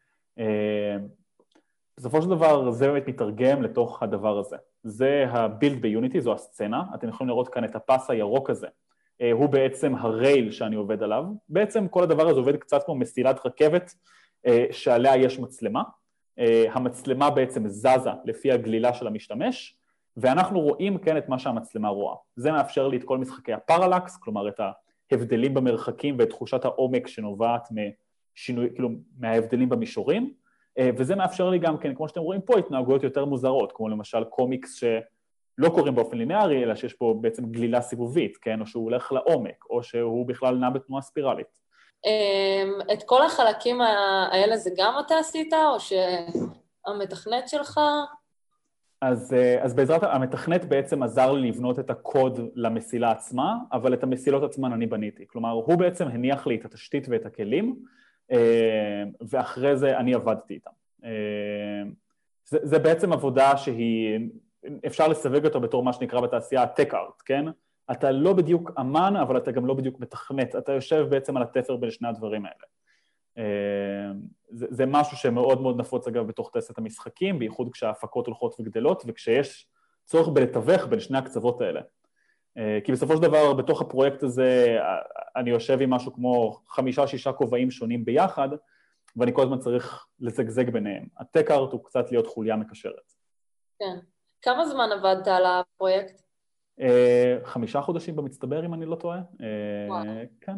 בסופו של דבר זה באמת מתרגם לתוך הדבר הזה. זה הבילד ביוניטי, זו הסצנה, אתם יכולים לראות כאן את הפס הירוק הזה, הוא בעצם הרייל שאני עובד עליו, בעצם כל הדבר הזה עובד קצת כמו מסילת רכבת שעליה יש מצלמה, המצלמה בעצם זזה לפי הגלילה של המשתמש, ואנחנו רואים כן את מה שהמצלמה רואה. זה מאפשר לי את כל משחקי הפרלקס, כלומר את ההבדלים במרחקים ואת תחושת העומק שנובעת משינוי, כאילו מההבדלים במישורים, וזה מאפשר לי גם כן, כמו שאתם רואים פה, התנהגויות יותר מוזרות, כמו למשל קומיקס שלא קוראים באופן ליניארי, אלא שיש פה בעצם גלילה סיבובית, כן? או שהוא הולך לעומק, או שהוא בכלל נע בתנועה ספירלית. את כל החלקים האלה זה גם אתה עשית, או שהמתכנת שלך? אז, אז בעזרת, המתכנת בעצם עזר לי לבנות את הקוד למסילה עצמה, אבל את המסילות עצמן אני בניתי. כלומר, הוא בעצם הניח לי את התשתית ואת הכלים, ואחרי זה אני עבדתי איתם. זה, זה בעצם עבודה שהיא, אפשר לסווג אותו בתור מה שנקרא בתעשייה הטק ארט, כן? אתה לא בדיוק אמן, אבל אתה גם לא בדיוק מתכנת, אתה יושב בעצם על התפר בין שני הדברים האלה. זה, זה משהו שמאוד מאוד נפוץ אגב בתוך תעשיית המשחקים, בייחוד כשההפקות הולכות וגדלות, וכשיש צורך בלתווך בין שני הקצוות האלה. כי בסופו של דבר, בתוך הפרויקט הזה, אני יושב עם משהו כמו חמישה, שישה כובעים שונים ביחד, ואני כל הזמן צריך לזגזג ביניהם. הטק ארט הוא קצת להיות חוליה מקשרת. כן. כמה זמן עבדת על הפרויקט? חמישה חודשים במצטבר, אם אני לא טועה. כן.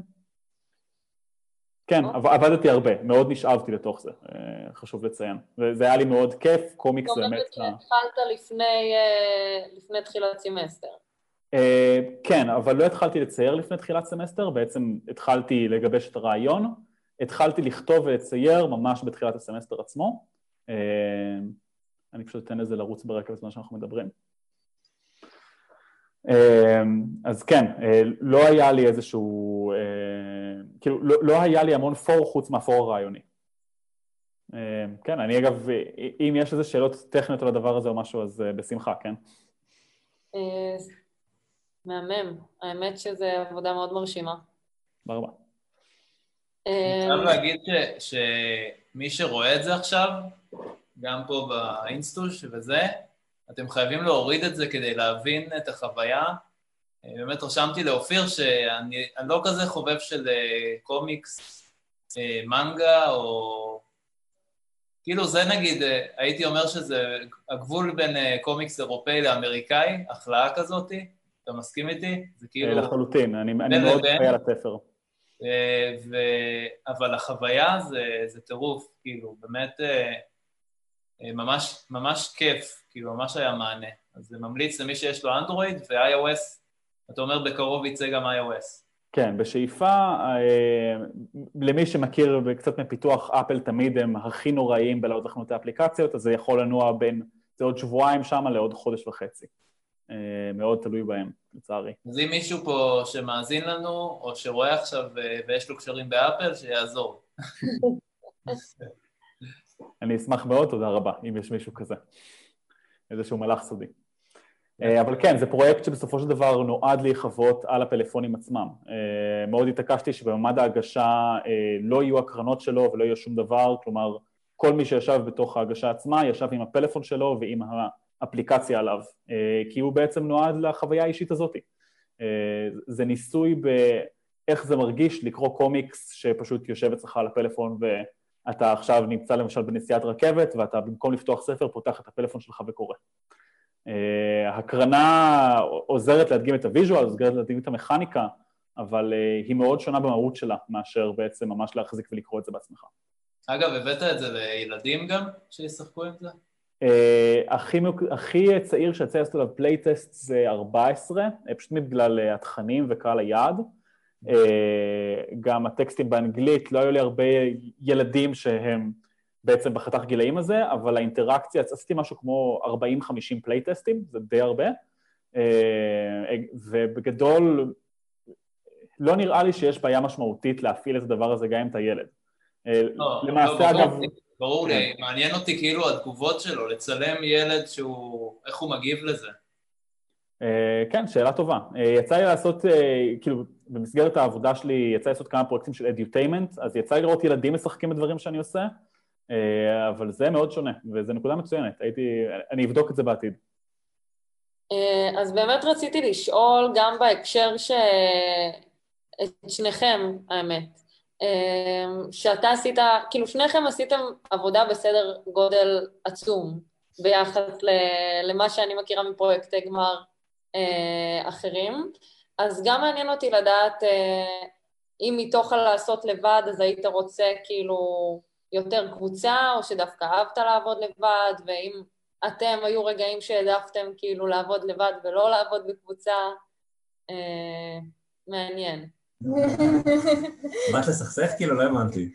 כן, עבדתי הרבה, מאוד נשאבתי לתוך זה, חשוב לציין. וזה היה לי מאוד כיף, קומיקס זה באמת... זאת אומרת שהתחלת לפני תחילת סמסטר. כן, אבל לא התחלתי לצייר לפני תחילת סמסטר, בעצם התחלתי לגבש את הרעיון, התחלתי לכתוב ולצייר ממש בתחילת הסמסטר עצמו. אני פשוט אתן לזה לרוץ ברקע בזמן שאנחנו מדברים. אז כן, לא היה לי איזשהו, כאילו, לא, לא היה לי המון פור חוץ מהפור הרעיוני. כן, אני אגב, אם יש איזה שאלות טכניות על הדבר הזה או משהו, אז בשמחה, כן? מהמם, האמת שזה עבודה מאוד מרשימה. ברמה. אני חייב להגיד שמי שרואה את זה עכשיו, גם פה באינסטוש וזה, אתם חייבים להוריד את זה כדי להבין את החוויה. באמת רשמתי לאופיר שאני לא כזה חובב של קומיקס, מנגה או כאילו זה נגיד, הייתי אומר שזה הגבול בין קומיקס אירופאי לאמריקאי, החלאה כזאת, אתה מסכים איתי? זה כאילו... לחלוטין, אני מאוד חי על התפר. ו... אבל החוויה זה, זה טירוף, כאילו, באמת ממש, ממש כיף, כאילו, ממש היה מענה. אז זה ממליץ למי שיש לו אנדרואיד ו-iOS, אתה אומר בקרוב יצא גם iOS. כן, בשאיפה, למי שמכיר קצת מפיתוח, אפל תמיד הם הכי נוראים בלעוד לכם את האפליקציות, אז זה יכול לנוע בין, זה עוד שבועיים שם לעוד חודש וחצי. מאוד תלוי בהם, לצערי. אז אם מישהו פה שמאזין לנו, או שרואה עכשיו ויש לו קשרים באפל, שיעזור. אני אשמח מאוד, תודה רבה, אם יש מישהו כזה. איזשהו מלאך סודי. אבל כן, זה פרויקט שבסופו של דבר נועד להיחוות על הפלאפונים עצמם. מאוד התעקשתי שבממד ההגשה לא יהיו הקרנות שלו ולא יהיו שום דבר, כלומר, כל מי שישב בתוך ההגשה עצמה ישב עם הפלאפון שלו ועם האפליקציה עליו, כי הוא בעצם נועד לחוויה האישית הזאת. זה ניסוי באיך זה מרגיש לקרוא קומיקס שפשוט יושב אצלך על הפלאפון ואתה עכשיו נמצא למשל בנסיעת רכבת ואתה במקום לפתוח ספר פותח את הפלאפון שלך וקורא. הקרנה עוזרת להדגים את הוויז'ואל, עוזרת להדגים את המכניקה, אבל היא מאוד שונה במהות שלה מאשר בעצם ממש להחזיק ולקרוא את זה בעצמך. אגב, הבאת את זה לילדים גם שישחקו עם זה? הכי, הכי צעיר שיצא לעשות עליו פלייטסט זה ארבע עשרה, פשוט בגלל התכנים וקהל היעד. גם הטקסטים באנגלית, לא היו לי הרבה ילדים שהם בעצם בחתך גילאים הזה, אבל האינטראקציה, עשיתי משהו כמו ארבעים חמישים פלייטסטים, זה די הרבה, ובגדול לא נראה לי שיש בעיה משמעותית להפעיל את הדבר הזה גם עם את הילד. למעשה אגב... ברור לי, מעניין אותי כאילו התגובות שלו, לצלם ילד שהוא, איך הוא מגיב לזה? כן, שאלה טובה. יצא לי לעשות, כאילו, במסגרת העבודה שלי, יצא לי לעשות כמה פרויקטים של אדיוטיימנט, אז יצא לי לראות ילדים משחקים בדברים שאני עושה, אבל זה מאוד שונה, וזו נקודה מצוינת. הייתי, אני אבדוק את זה בעתיד. אז באמת רציתי לשאול גם בהקשר ש... את שניכם, האמת. שאתה עשית, כאילו שניכם עשיתם עבודה בסדר גודל עצום ביחס למה שאני מכירה מפרויקטי גמר אחרים, אז גם מעניין אותי לדעת אם מתוך לעשות לבד אז היית רוצה כאילו יותר קבוצה או שדווקא אהבת לעבוד לבד, ואם אתם היו רגעים שהעדפתם כאילו לעבוד לבד ולא לעבוד בקבוצה, מעניין. באת לסכסך? כאילו, לא האמנתי.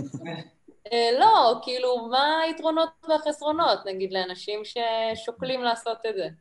לא, כאילו, מה היתרונות והחסרונות, נגיד, לאנשים ששוקלים לעשות את זה?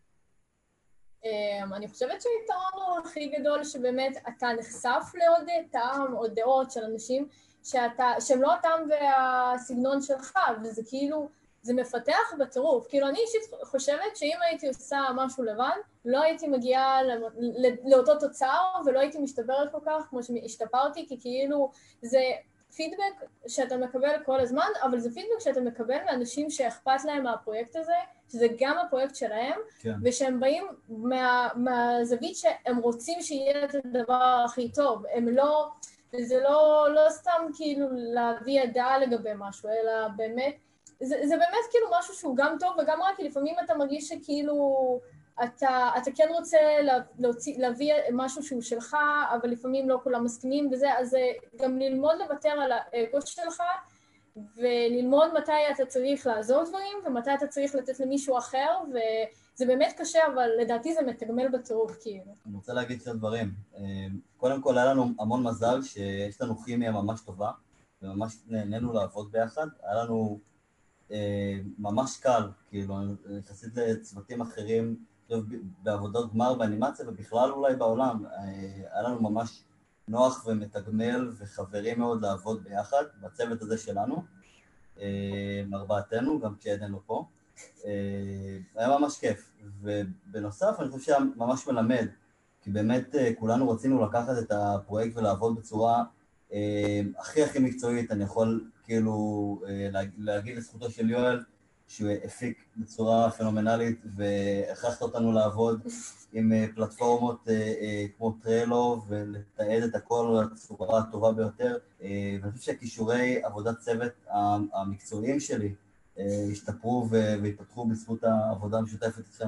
אני חושבת שהיתרון הוא הכי גדול שבאמת אתה נחשף לעוד טעם או דעות של אנשים שהם לא הטעם והסגנון שלך, וזה כאילו, זה מפתח בטירוף. כאילו, אני אישית חושבת שאם הייתי עושה משהו לבד, לא הייתי מגיעה לאותו תוצר, ולא הייתי משתפרת כל כך כמו שהשתפרתי, כי כאילו זה פידבק שאתה מקבל כל הזמן, אבל זה פידבק שאתה מקבל מאנשים שאכפת להם מהפרויקט הזה, שזה גם הפרויקט שלהם, כן. ושהם באים מה, מהזווית שהם רוצים שיהיה את הדבר הכי טוב. הם לא, זה לא, לא סתם כאילו להביא ידעה לגבי משהו, אלא באמת, זה, זה באמת כאילו משהו שהוא גם טוב וגם רע, כי לפעמים אתה מרגיש שכאילו אתה, אתה כן רוצה להוציא, להביא משהו שהוא שלך, אבל לפעמים לא כולם מסכימים בזה, אז גם ללמוד לוותר על האגו שלך, וללמוד מתי אתה צריך לעזור דברים, ומתי אתה צריך לתת למישהו אחר, וזה באמת קשה, אבל לדעתי זה מתגמל בטירוף, כאילו. אני רוצה להגיד שני דברים. קודם כל, היה לנו המון מזל שיש לנו כימיה ממש טובה, וממש נהנינו לעבוד ביחד. היה לנו ממש קל, כאילו, יחסית לצוותים אחרים, בעבודות גמר באנימציה, ובכלל אולי בעולם, היה לנו ממש נוח ומתגמל וחברים מאוד לעבוד ביחד, בצוות הזה שלנו, ארבעתנו, גם כשעדן לא פה. היה ממש כיף, ובנוסף אני חושב שהיה ממש מלמד, כי באמת כולנו רצינו לקחת את הפרויקט ולעבוד בצורה הכי הכי מקצועית. אני יכול כאילו להגיד לזכותו של יואל, שהוא הפיק בצורה פנומנלית והכרחת אותנו לעבוד עם פלטפורמות כמו טרלו ולתעד את הכל בצורה הטובה ביותר. ואני חושב שהכישורי עבודת צוות המקצועיים שלי השתפרו והתפתחו בזכות העבודה המשותפת איתכם.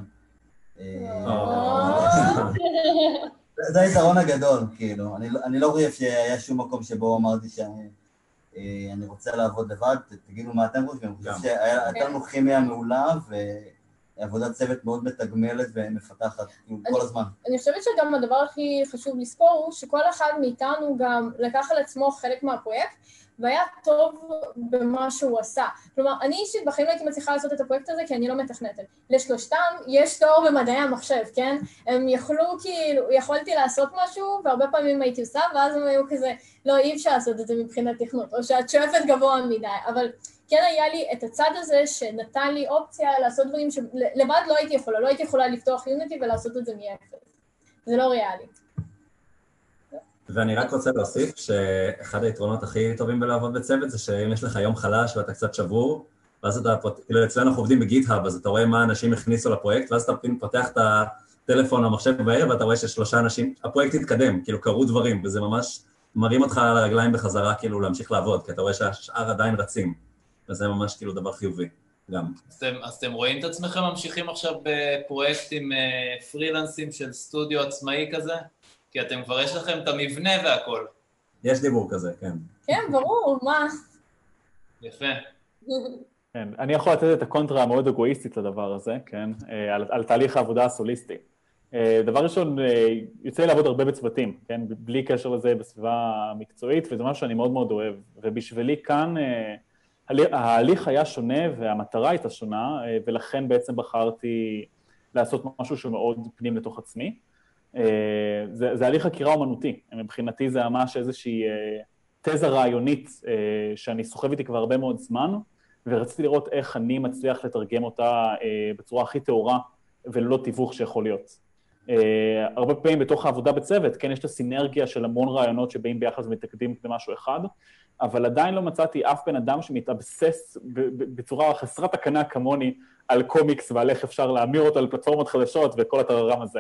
זה היתרון הגדול, כאילו. אני לא חושב שהיה שום מקום שבו אמרתי שאני רוצה לעבוד לבד, תגידו מה אתם חושבים. אני חושב שהייתה לנו כימיה מעולה ועבודת צוות מאוד מתגמלת ומפתחת כל הזמן. אני חושבת שגם הדבר הכי חשוב לזכור הוא שכל אחד מאיתנו גם לקח על עצמו חלק מהפרויקט, והיה טוב במה שהוא עשה. כלומר, אני אישית בחיים לא הייתי מצליחה לעשות את הפרויקט הזה, כי אני לא מתכנתת. לשלושתם יש תואר במדעי המחשב, כן? הם יכלו, כאילו, יכולתי לעשות משהו, והרבה פעמים הייתי עושה, ואז הם היו כזה, לא, אי אפשר לעשות את זה מבחינת תכנות, או שאת שואפת גבוה מדי, אבל כן היה לי את הצד הזה שנתן לי אופציה לעשות דברים שלבד לא הייתי יכולה, לא הייתי יכולה לפתוח יוניטי ולעשות את זה מאפס. זה לא ריאלי. ואני רק רוצה להוסיף שאחד היתרונות הכי טובים בלעבוד בצוות זה שאם יש לך יום חלש ואתה קצת שבור, ואז אתה, כאילו אצלנו אנחנו עובדים בגיט-האב, אז אתה רואה מה אנשים הכניסו לפרויקט, ואז אתה פותח את הטלפון המחשב בערב, ואתה רואה ששלושה אנשים, הפרויקט התקדם, כאילו קרו דברים, וזה ממש מרים אותך על הרגליים בחזרה, כאילו להמשיך לעבוד, כי אתה רואה שהשאר עדיין רצים, וזה ממש כאילו דבר חיובי גם. אז אתם, אז אתם רואים את עצמכם ממשיכים עכשיו בפרויקטים פרילנסים של סטודיו עצמאי כזה? כי אתם כבר יש לכם את המבנה והכל. יש דיבור כזה, כן. כן, ברור, מה? יפה. כן, אני יכול לתת את הקונטרה המאוד אגואיסטית לדבר הזה, כן, על, על תהליך העבודה הסוליסטי. דבר ראשון, יוצא לי לעבוד הרבה בצוותים, כן, בלי קשר לזה בסביבה מקצועית, וזה משהו שאני מאוד מאוד אוהב. ובשבילי כאן, ההליך היה שונה והמטרה הייתה שונה, ולכן בעצם בחרתי לעשות משהו שמאוד פנים לתוך עצמי. זה, זה הליך חקירה אומנותי, מבחינתי זה ממש איזושהי תזה רעיונית שאני סוחב איתי כבר הרבה מאוד זמן, ורציתי לראות איך אני מצליח לתרגם אותה בצורה הכי טהורה וללא תיווך שיכול להיות. הרבה פעמים בתוך העבודה בצוות, כן, יש את הסינרגיה של המון רעיונות שבאים ביחד ומתקדים במשהו אחד, אבל עדיין לא מצאתי אף בן אדם שמתאבסס בצורה חסרת תקנה כמוני על קומיקס ועל איך אפשר להמיר אותו על פלטפורמות חדשות וכל התררם הזה.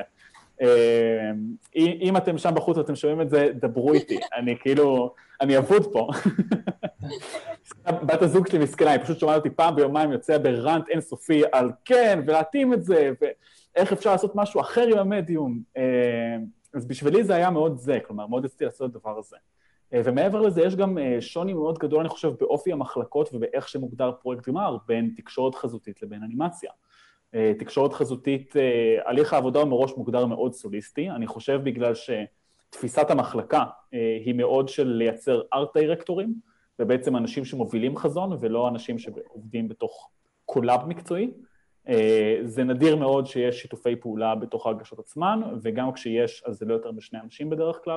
אם אתם שם בחוץ ואתם שומעים את זה, דברו איתי, אני כאילו, אני אבוד פה. בת הזוג שלי מסכנה, היא פשוט שומעת אותי פעם ביומיים יוצא ברנט אינסופי על כן, ולהתאים את זה, ואיך אפשר לעשות משהו אחר עם המדיום. אז בשבילי זה היה מאוד זה, כלומר, מאוד רציתי לעשות את הדבר הזה. ומעבר לזה, יש גם שוני מאוד גדול, אני חושב, באופי המחלקות ובאיך שמוגדר פרויקט גמר, בין תקשורת חזותית לבין אנימציה. תקשורת חזותית, הליך העבודה הוא מראש מוגדר מאוד סוליסטי, אני חושב בגלל שתפיסת המחלקה היא מאוד של לייצר ארט דירקטורים, ובעצם אנשים שמובילים חזון ולא אנשים שעובדים בתוך קולאב מקצועי. זה נדיר מאוד שיש שיתופי פעולה בתוך ההגשות עצמן, וגם כשיש, אז זה לא יותר משני אנשים בדרך כלל.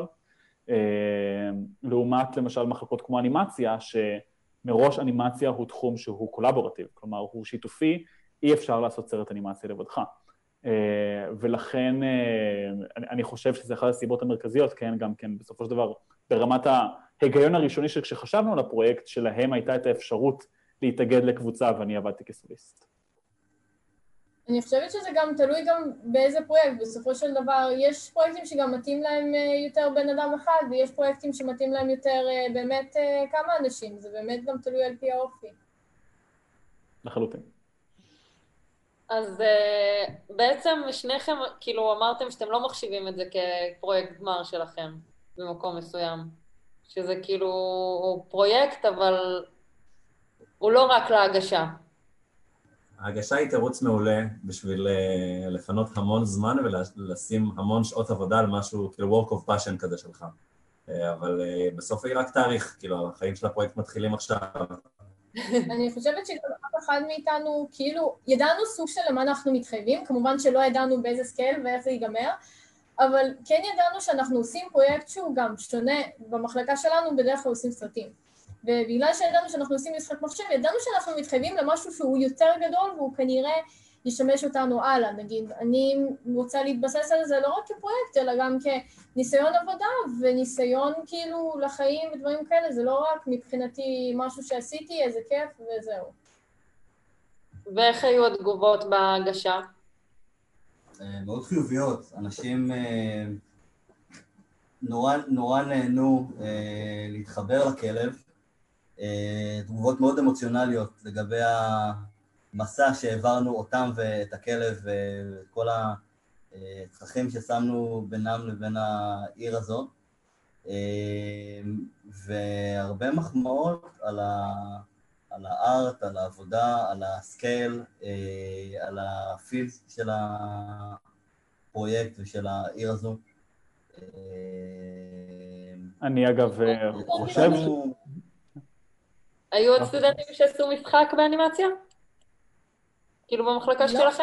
לעומת למשל מחלקות כמו אנימציה, שמראש אנימציה הוא תחום שהוא קולאבורטיב, כלומר הוא שיתופי, אי אפשר לעשות סרט אנימציה לבדך. ולכן אני חושב שזה אחת הסיבות המרכזיות, כן, גם כן בסופו של דבר, ברמת ההיגיון הראשוני שכשחשבנו על הפרויקט, שלהם הייתה את האפשרות להתאגד לקבוצה, ואני עבדתי כסוליסט. אני חושבת שזה גם תלוי גם באיזה פרויקט, בסופו של דבר יש פרויקטים שגם מתאים להם יותר בן אדם אחד, ויש פרויקטים שמתאים להם יותר באמת כמה אנשים, זה באמת גם תלוי על פי האופי. לחלוטין. אז uh, בעצם שניכם, כאילו אמרתם שאתם לא מחשיבים את זה כפרויקט גמר שלכם במקום מסוים, שזה כאילו פרויקט, אבל הוא לא רק להגשה. ההגשה היא תירוץ מעולה בשביל uh, לפנות המון זמן ולשים המון שעות עבודה על משהו, כאילו work of passion כזה שלך. Uh, אבל uh, בסוף היא רק תאריך, כאילו החיים של הפרויקט מתחילים עכשיו. אני חושבת שגם אף אחד מאיתנו, כאילו, ידענו סוג של למה אנחנו מתחייבים, כמובן שלא ידענו באיזה סקייל ואיך זה ייגמר, אבל כן ידענו שאנחנו עושים פרויקט שהוא גם שונה, במחלקה שלנו בדרך כלל עושים סרטים. ובגלל שידענו שאנחנו עושים משחק מחשב, ידענו שאנחנו מתחייבים למשהו שהוא יותר גדול, והוא כנראה ישמש אותנו הלאה. נגיד, אני רוצה להתבסס על זה לא רק כפרויקט, אלא גם כניסיון עבודה, וניסיון כאילו לחיים ודברים כאלה, זה לא רק מבחינתי משהו שעשיתי, איזה כיף וזהו. ואיך היו התגובות בהגשה? מאוד חיוביות, אנשים נורא, נורא נהנו להתחבר לכלב, תגובות מאוד אמוציונליות לגבי המסע שהעברנו אותם ואת הכלב ואת כל הצרכים ששמנו בינם לבין העיר הזאת. והרבה מחמאות על ה... על הארט, על העבודה, על הסקייל, על הפיל של הפרויקט ושל העיר הזו. אני אגב חושב... היו עוד סטודנטים שעשו משחק באנימציה? כאילו במחלקה שלכם?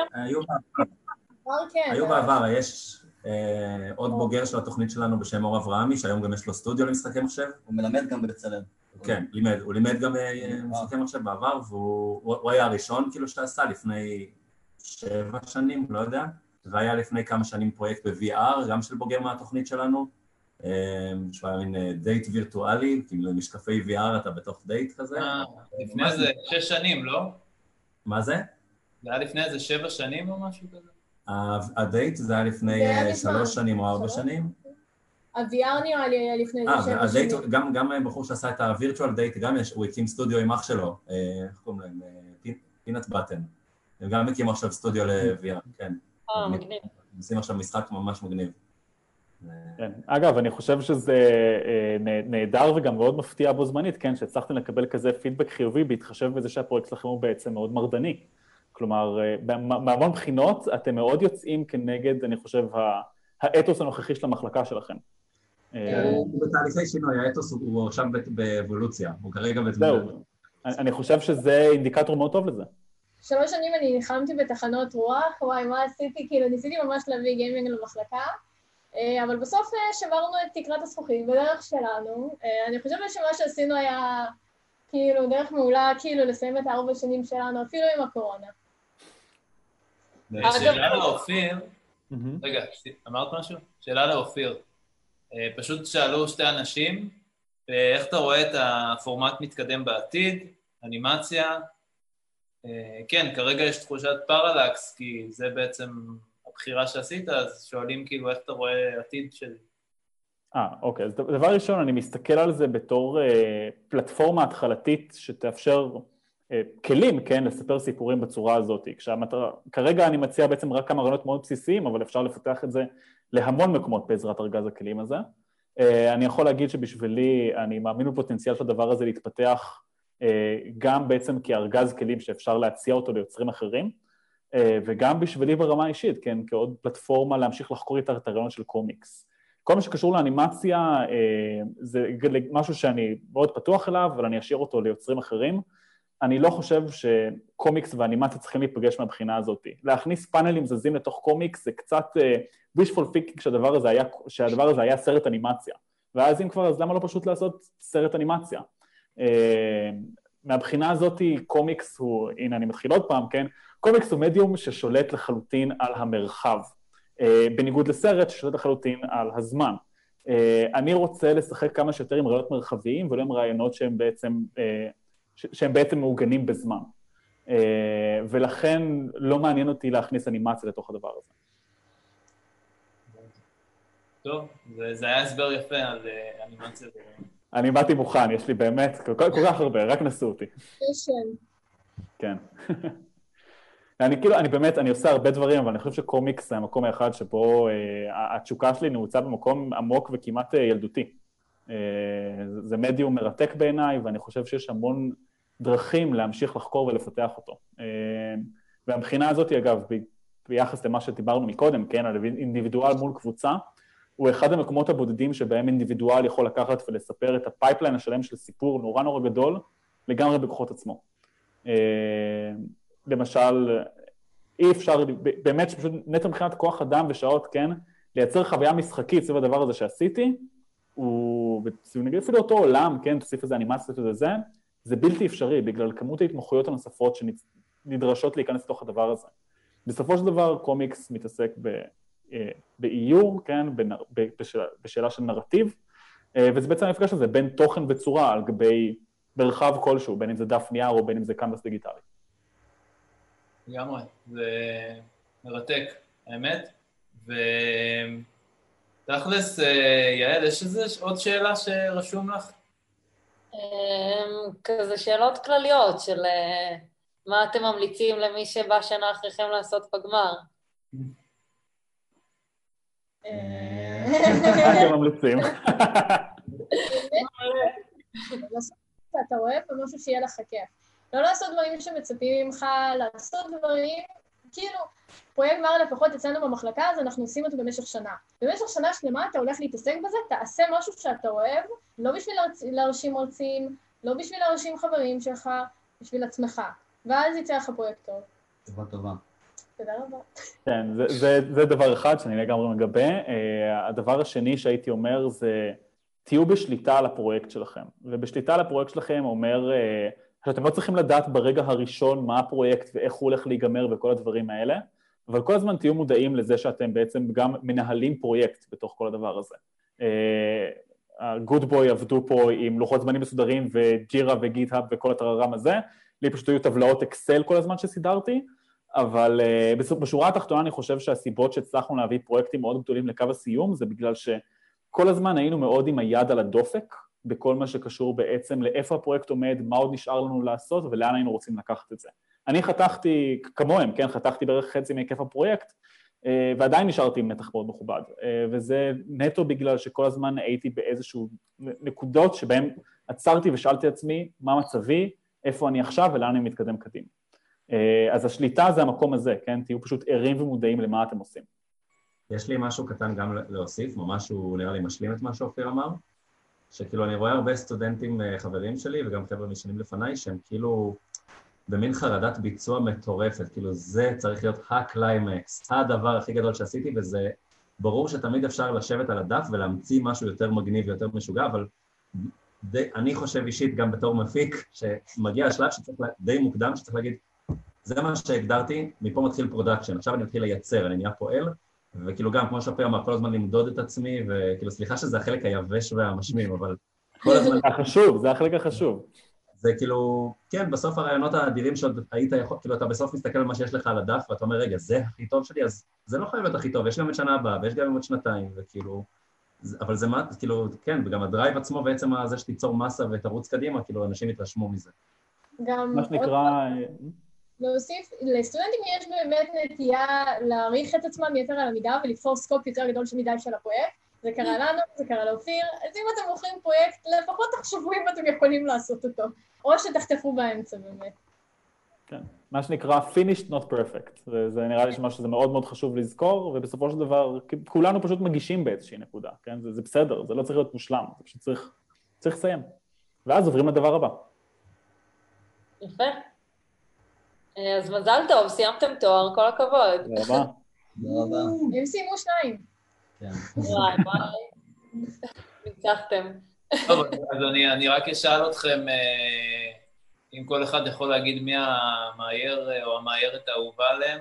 היו בעבר, יש עוד בוגר של התוכנית שלנו בשם אור אברהמי, שהיום גם יש לו סטודיו למשחקי מחשב. הוא מלמד גם בבצלאל. כן, לימד, הוא לימד גם משחקי מחשב בעבר, והוא היה הראשון כאילו שעשה לפני שבע שנים, לא יודע, והיה לפני כמה שנים פרויקט ב-וי אר, גם של בוגר מהתוכנית שלנו, שהוא היה מין דייט וירטואלי, כאילו משקפי וי אר אתה בתוך דייט כזה. לפני איזה שש שנים, לא? מה זה? זה היה לפני איזה שבע שנים או משהו כזה? הדייט זה היה לפני שלוש שנים או ארבע שנים. ה-וי אר נראה לי היה לפני איזה שבע שנים. גם בחור שעשה את ה-Virtual Date, גם הוא הקים סטודיו עם אח שלו, איך קוראים להם? פינאט בטן. הם גם הקים עכשיו סטודיו ל-וי אר, כן. אה, מגניב. הם עושים עכשיו משחק ממש מגניב. כן. אגב, אני חושב שזה נהדר וגם מאוד מפתיע בו זמנית, כן, שהצלחתם לקבל כזה פידבק חיובי, בהתחשב בזה שהפרויקט שלכם הוא בעצם מאוד מרדני. כלומר, מהמון בחינות אתם מאוד יוצאים כנגד, אני חושב, האתוס הנוכחי של המחלקה שלכם. הוא בתהליכי שינוי, האתוס הוא עכשיו באבולוציה, הוא כרגע... זהו, אני חושב שזה אינדיקטור מאוד טוב לזה. שלוש שנים אני נלחמתי בתחנות רוח, וואי, מה עשיתי? כאילו, ניסיתי ממש להביא גיימינג למחלקה, אבל בסוף שברנו את תקרת הזכוכית בדרך שלנו. אני חושבת שמה שעשינו היה, כאילו, דרך מעולה, כאילו, לסיים את הארבע שנים שלנו, אפילו עם הקורונה. שאלה לאופיר, רגע, אמרת משהו? שאלה לאופיר. פשוט שאלו שתי אנשים, איך אתה רואה את הפורמט מתקדם בעתיד, אנימציה? כן, כרגע יש תחושת פרלקס, כי זה בעצם הבחירה שעשית, אז שואלים כאילו איך אתה רואה עתיד של... אה, אוקיי. אז דבר ראשון, אני מסתכל על זה בתור אה, פלטפורמה התחלתית שתאפשר אה, כלים, כן, לספר סיפורים בצורה הזאת. כשהמטרה, כרגע אני מציע בעצם רק כמה רעיונות מאוד בסיסיים, אבל אפשר לפתח את זה להמון מקומות בעזרת ארגז הכלים הזה. אה, אני יכול להגיד שבשבילי, אני מאמין בפוטנציאל של הדבר הזה להתפתח אה, גם בעצם כארגז כלים שאפשר להציע אותו ליוצרים אחרים, אה, וגם בשבילי ברמה אישית, כן, כעוד פלטפורמה להמשיך לחקור איתה את הרעיון של קומיקס. כל מה שקשור לאנימציה זה משהו שאני מאוד פתוח אליו, אבל אני אשאיר אותו ליוצרים אחרים. אני לא חושב שקומיקס ואנימציה צריכים להיפגש מהבחינה הזאת. להכניס פאנלים זזים לתוך קומיקס זה קצת wishful thinking שהדבר הזה היה, שהדבר הזה היה סרט אנימציה. ואז אם כבר, אז למה לא פשוט לעשות סרט אנימציה? מהבחינה הזאת קומיקס הוא, הנה אני מתחיל עוד פעם, כן? קומיקס הוא מדיום ששולט לחלוטין על המרחב. בניגוד לסרט ששולט לחלוטין על הזמן. אני רוצה לשחק כמה שיותר עם רעיונות מרחביים, ולא עם רעיונות שהם בעצם, שהם בעצם מעוגנים בזמן. ולכן לא מעניין אותי להכניס אנימציה לתוך הדבר הזה. טוב, זה היה הסבר יפה על אנימציה. אני באתי מוכן, יש לי באמת כל כך הרבה, רק נסו אותי. כן. אני כאילו, אני באמת, אני עושה הרבה דברים, אבל אני חושב שקומיקס זה המקום האחד שבו אה, התשוקה שלי נעוצה במקום עמוק וכמעט ילדותי. אה, זה מדיום מרתק בעיניי, ואני חושב שיש המון דרכים להמשיך לחקור ולפתח אותו. אה, והמבחינה הזאת, אגב, ב, ביחס למה שדיברנו מקודם, כן, על אינדיבידואל מול קבוצה, הוא אחד המקומות הבודדים שבהם אינדיבידואל יכול לקחת ולספר את הפייפליין השלם של סיפור נורא נורא גדול, לגמרי בכוחות עצמו. אה, למשל, אי אפשר, באמת שפשוט נטו מבחינת כוח אדם ושעות, כן, לייצר חוויה משחקית סביב הדבר הזה שעשיתי, הוא, נגיד אפילו אותו עולם, כן, תוסיף איזה אנימציה וזה, זה בלתי אפשרי, בגלל כמות ההתמחויות הנוספות שנדרשות להיכנס לתוך הדבר הזה. בסופו של דבר, קומיקס מתעסק ב, באיור, כן, בשאלה, בשאלה של נרטיב, וזה בעצם המפגש הזה בין תוכן וצורה על גבי מרחב כלשהו, בין אם זה דף נייר או בין אם זה קנבס דיגיטלי. לגמרי, זה מרתק, האמת. ותכלס, יעל, יש איזה עוד שאלה שרשום לך? כזה שאלות כלליות של מה אתם ממליצים למי שבא שנה אחריכם לעשות בגמר. מה אתם ממליצים? לעשות שאתה אוהב ומשהו שיהיה לך כיף. לא לעשות דברים שמצפים ממך, לעשות דברים, כאילו, פרויקט גמר לפחות אצלנו במחלקה, אז אנחנו עושים אותו במשך שנה. במשך שנה שלמה אתה הולך להתעסק בזה, תעשה משהו שאתה אוהב, לא בשביל להרשים מרצים, לא בשביל להרשים חברים שלך, בשביל עצמך. ואז יצא לך פרויקט טוב. טובה טובה. תודה רבה. כן, זה, זה, זה דבר אחד שאני לגמרי מגבה. Uh, הדבר השני שהייתי אומר זה, תהיו בשליטה על הפרויקט שלכם. ובשליטה על הפרויקט שלכם אומר, uh, שאתם לא צריכים לדעת ברגע הראשון מה הפרויקט ואיך הוא הולך להיגמר וכל הדברים האלה, אבל כל הזמן תהיו מודעים לזה שאתם בעצם גם מנהלים פרויקט בתוך כל הדבר הזה. ה-Good Boy עבדו פה עם לוחות זמנים מסודרים וג'ירה וגיט-האב וכל הטררם הזה, לי פשוט היו טבלאות אקסל כל הזמן שסידרתי, אבל בשורה התחתונה אני חושב שהסיבות שהצלחנו להביא פרויקטים מאוד גדולים לקו הסיום, זה בגלל שכל הזמן היינו מאוד עם היד על הדופק, בכל מה שקשור בעצם לאיפה הפרויקט עומד, מה עוד נשאר לנו לעשות ולאן היינו רוצים לקחת את זה. אני חתכתי, כמוהם, כן, חתכתי בערך חצי מהיקף הפרויקט, ועדיין נשארתי עם נתח מאוד מכובד, וזה נטו בגלל שכל הזמן הייתי באיזשהו נקודות שבהם עצרתי ושאלתי עצמי מה מצבי, איפה אני עכשיו ולאן אני מתקדם קדימה. אז השליטה זה המקום הזה, כן, תהיו פשוט ערים ומודעים למה אתם עושים. יש לי משהו קטן גם להוסיף, ממש הוא נראה לי משלים את מה שאופיר אמר, שכאילו אני רואה הרבה סטודנטים חברים שלי וגם חבר'ה משנים לפניי שהם כאילו במין חרדת ביצוע מטורפת, כאילו זה צריך להיות הקליימקס, הדבר הכי גדול שעשיתי, וזה ברור שתמיד אפשר לשבת על הדף ולהמציא משהו יותר מגניב ויותר משוגע, אבל די, אני חושב אישית גם בתור מפיק שמגיע השלב שצריך די מוקדם שצריך להגיד זה מה שהגדרתי, מפה מתחיל פרודקשן, עכשיו אני מתחיל לייצר, אני נהיה פועל, וכאילו גם, כמו שאפיר אמר, כל הזמן למדוד את עצמי, וכאילו, סליחה שזה החלק היבש והמשמים, אבל כל הזמן... זה החשוב, זה החלק החשוב. זה כאילו, כן, בסוף הרעיונות האדירים שעוד היית יכול, כאילו, אתה בסוף מסתכל על מה שיש לך על הדף, ואתה אומר, רגע, זה הכי טוב שלי, אז זה לא חייב להיות הכי טוב, יש גם את שנה הבאה, ויש גם עוד שנתיים, וכאילו... אבל זה מה, כאילו, כן, וגם הדרייב עצמו, בעצם זה שתיצור מסה ותרוץ קדימה, כאילו, אנשים יתרשמו מזה. גם... מה שנקרא... להוסיף, לסטודנטים יש באמת נטייה להעריך את עצמם יתר על המידה ולתפור סקופ יותר גדול של מדי של הפרויקט. זה קרה לנו, זה קרה לאופיר, אז אם אתם מוכרים פרויקט, לפחות תחשבו אם אתם יכולים לעשות אותו, או שתחטפו באמצע באמת. כן, מה שנקרא finished not perfect, זה נראה לי שמשהו שזה מאוד מאוד חשוב לזכור, ובסופו של דבר כולנו פשוט מגישים באיזושהי נקודה, כן? זה, זה בסדר, זה לא צריך להיות מושלם, זה פשוט צריך, צריך לסיים. ואז עוברים לדבר הבא. יפה. אז מזל טוב, סיימתם תואר, כל הכבוד. תודה רבה. תודה רבה. הם סיימו שניים. כן. וואי, וואי. ניצחתם. טוב, אז אני, אני רק אשאל אתכם, אם כל אחד יכול להגיד מי המאייר או המאיירת האהובה עליהם.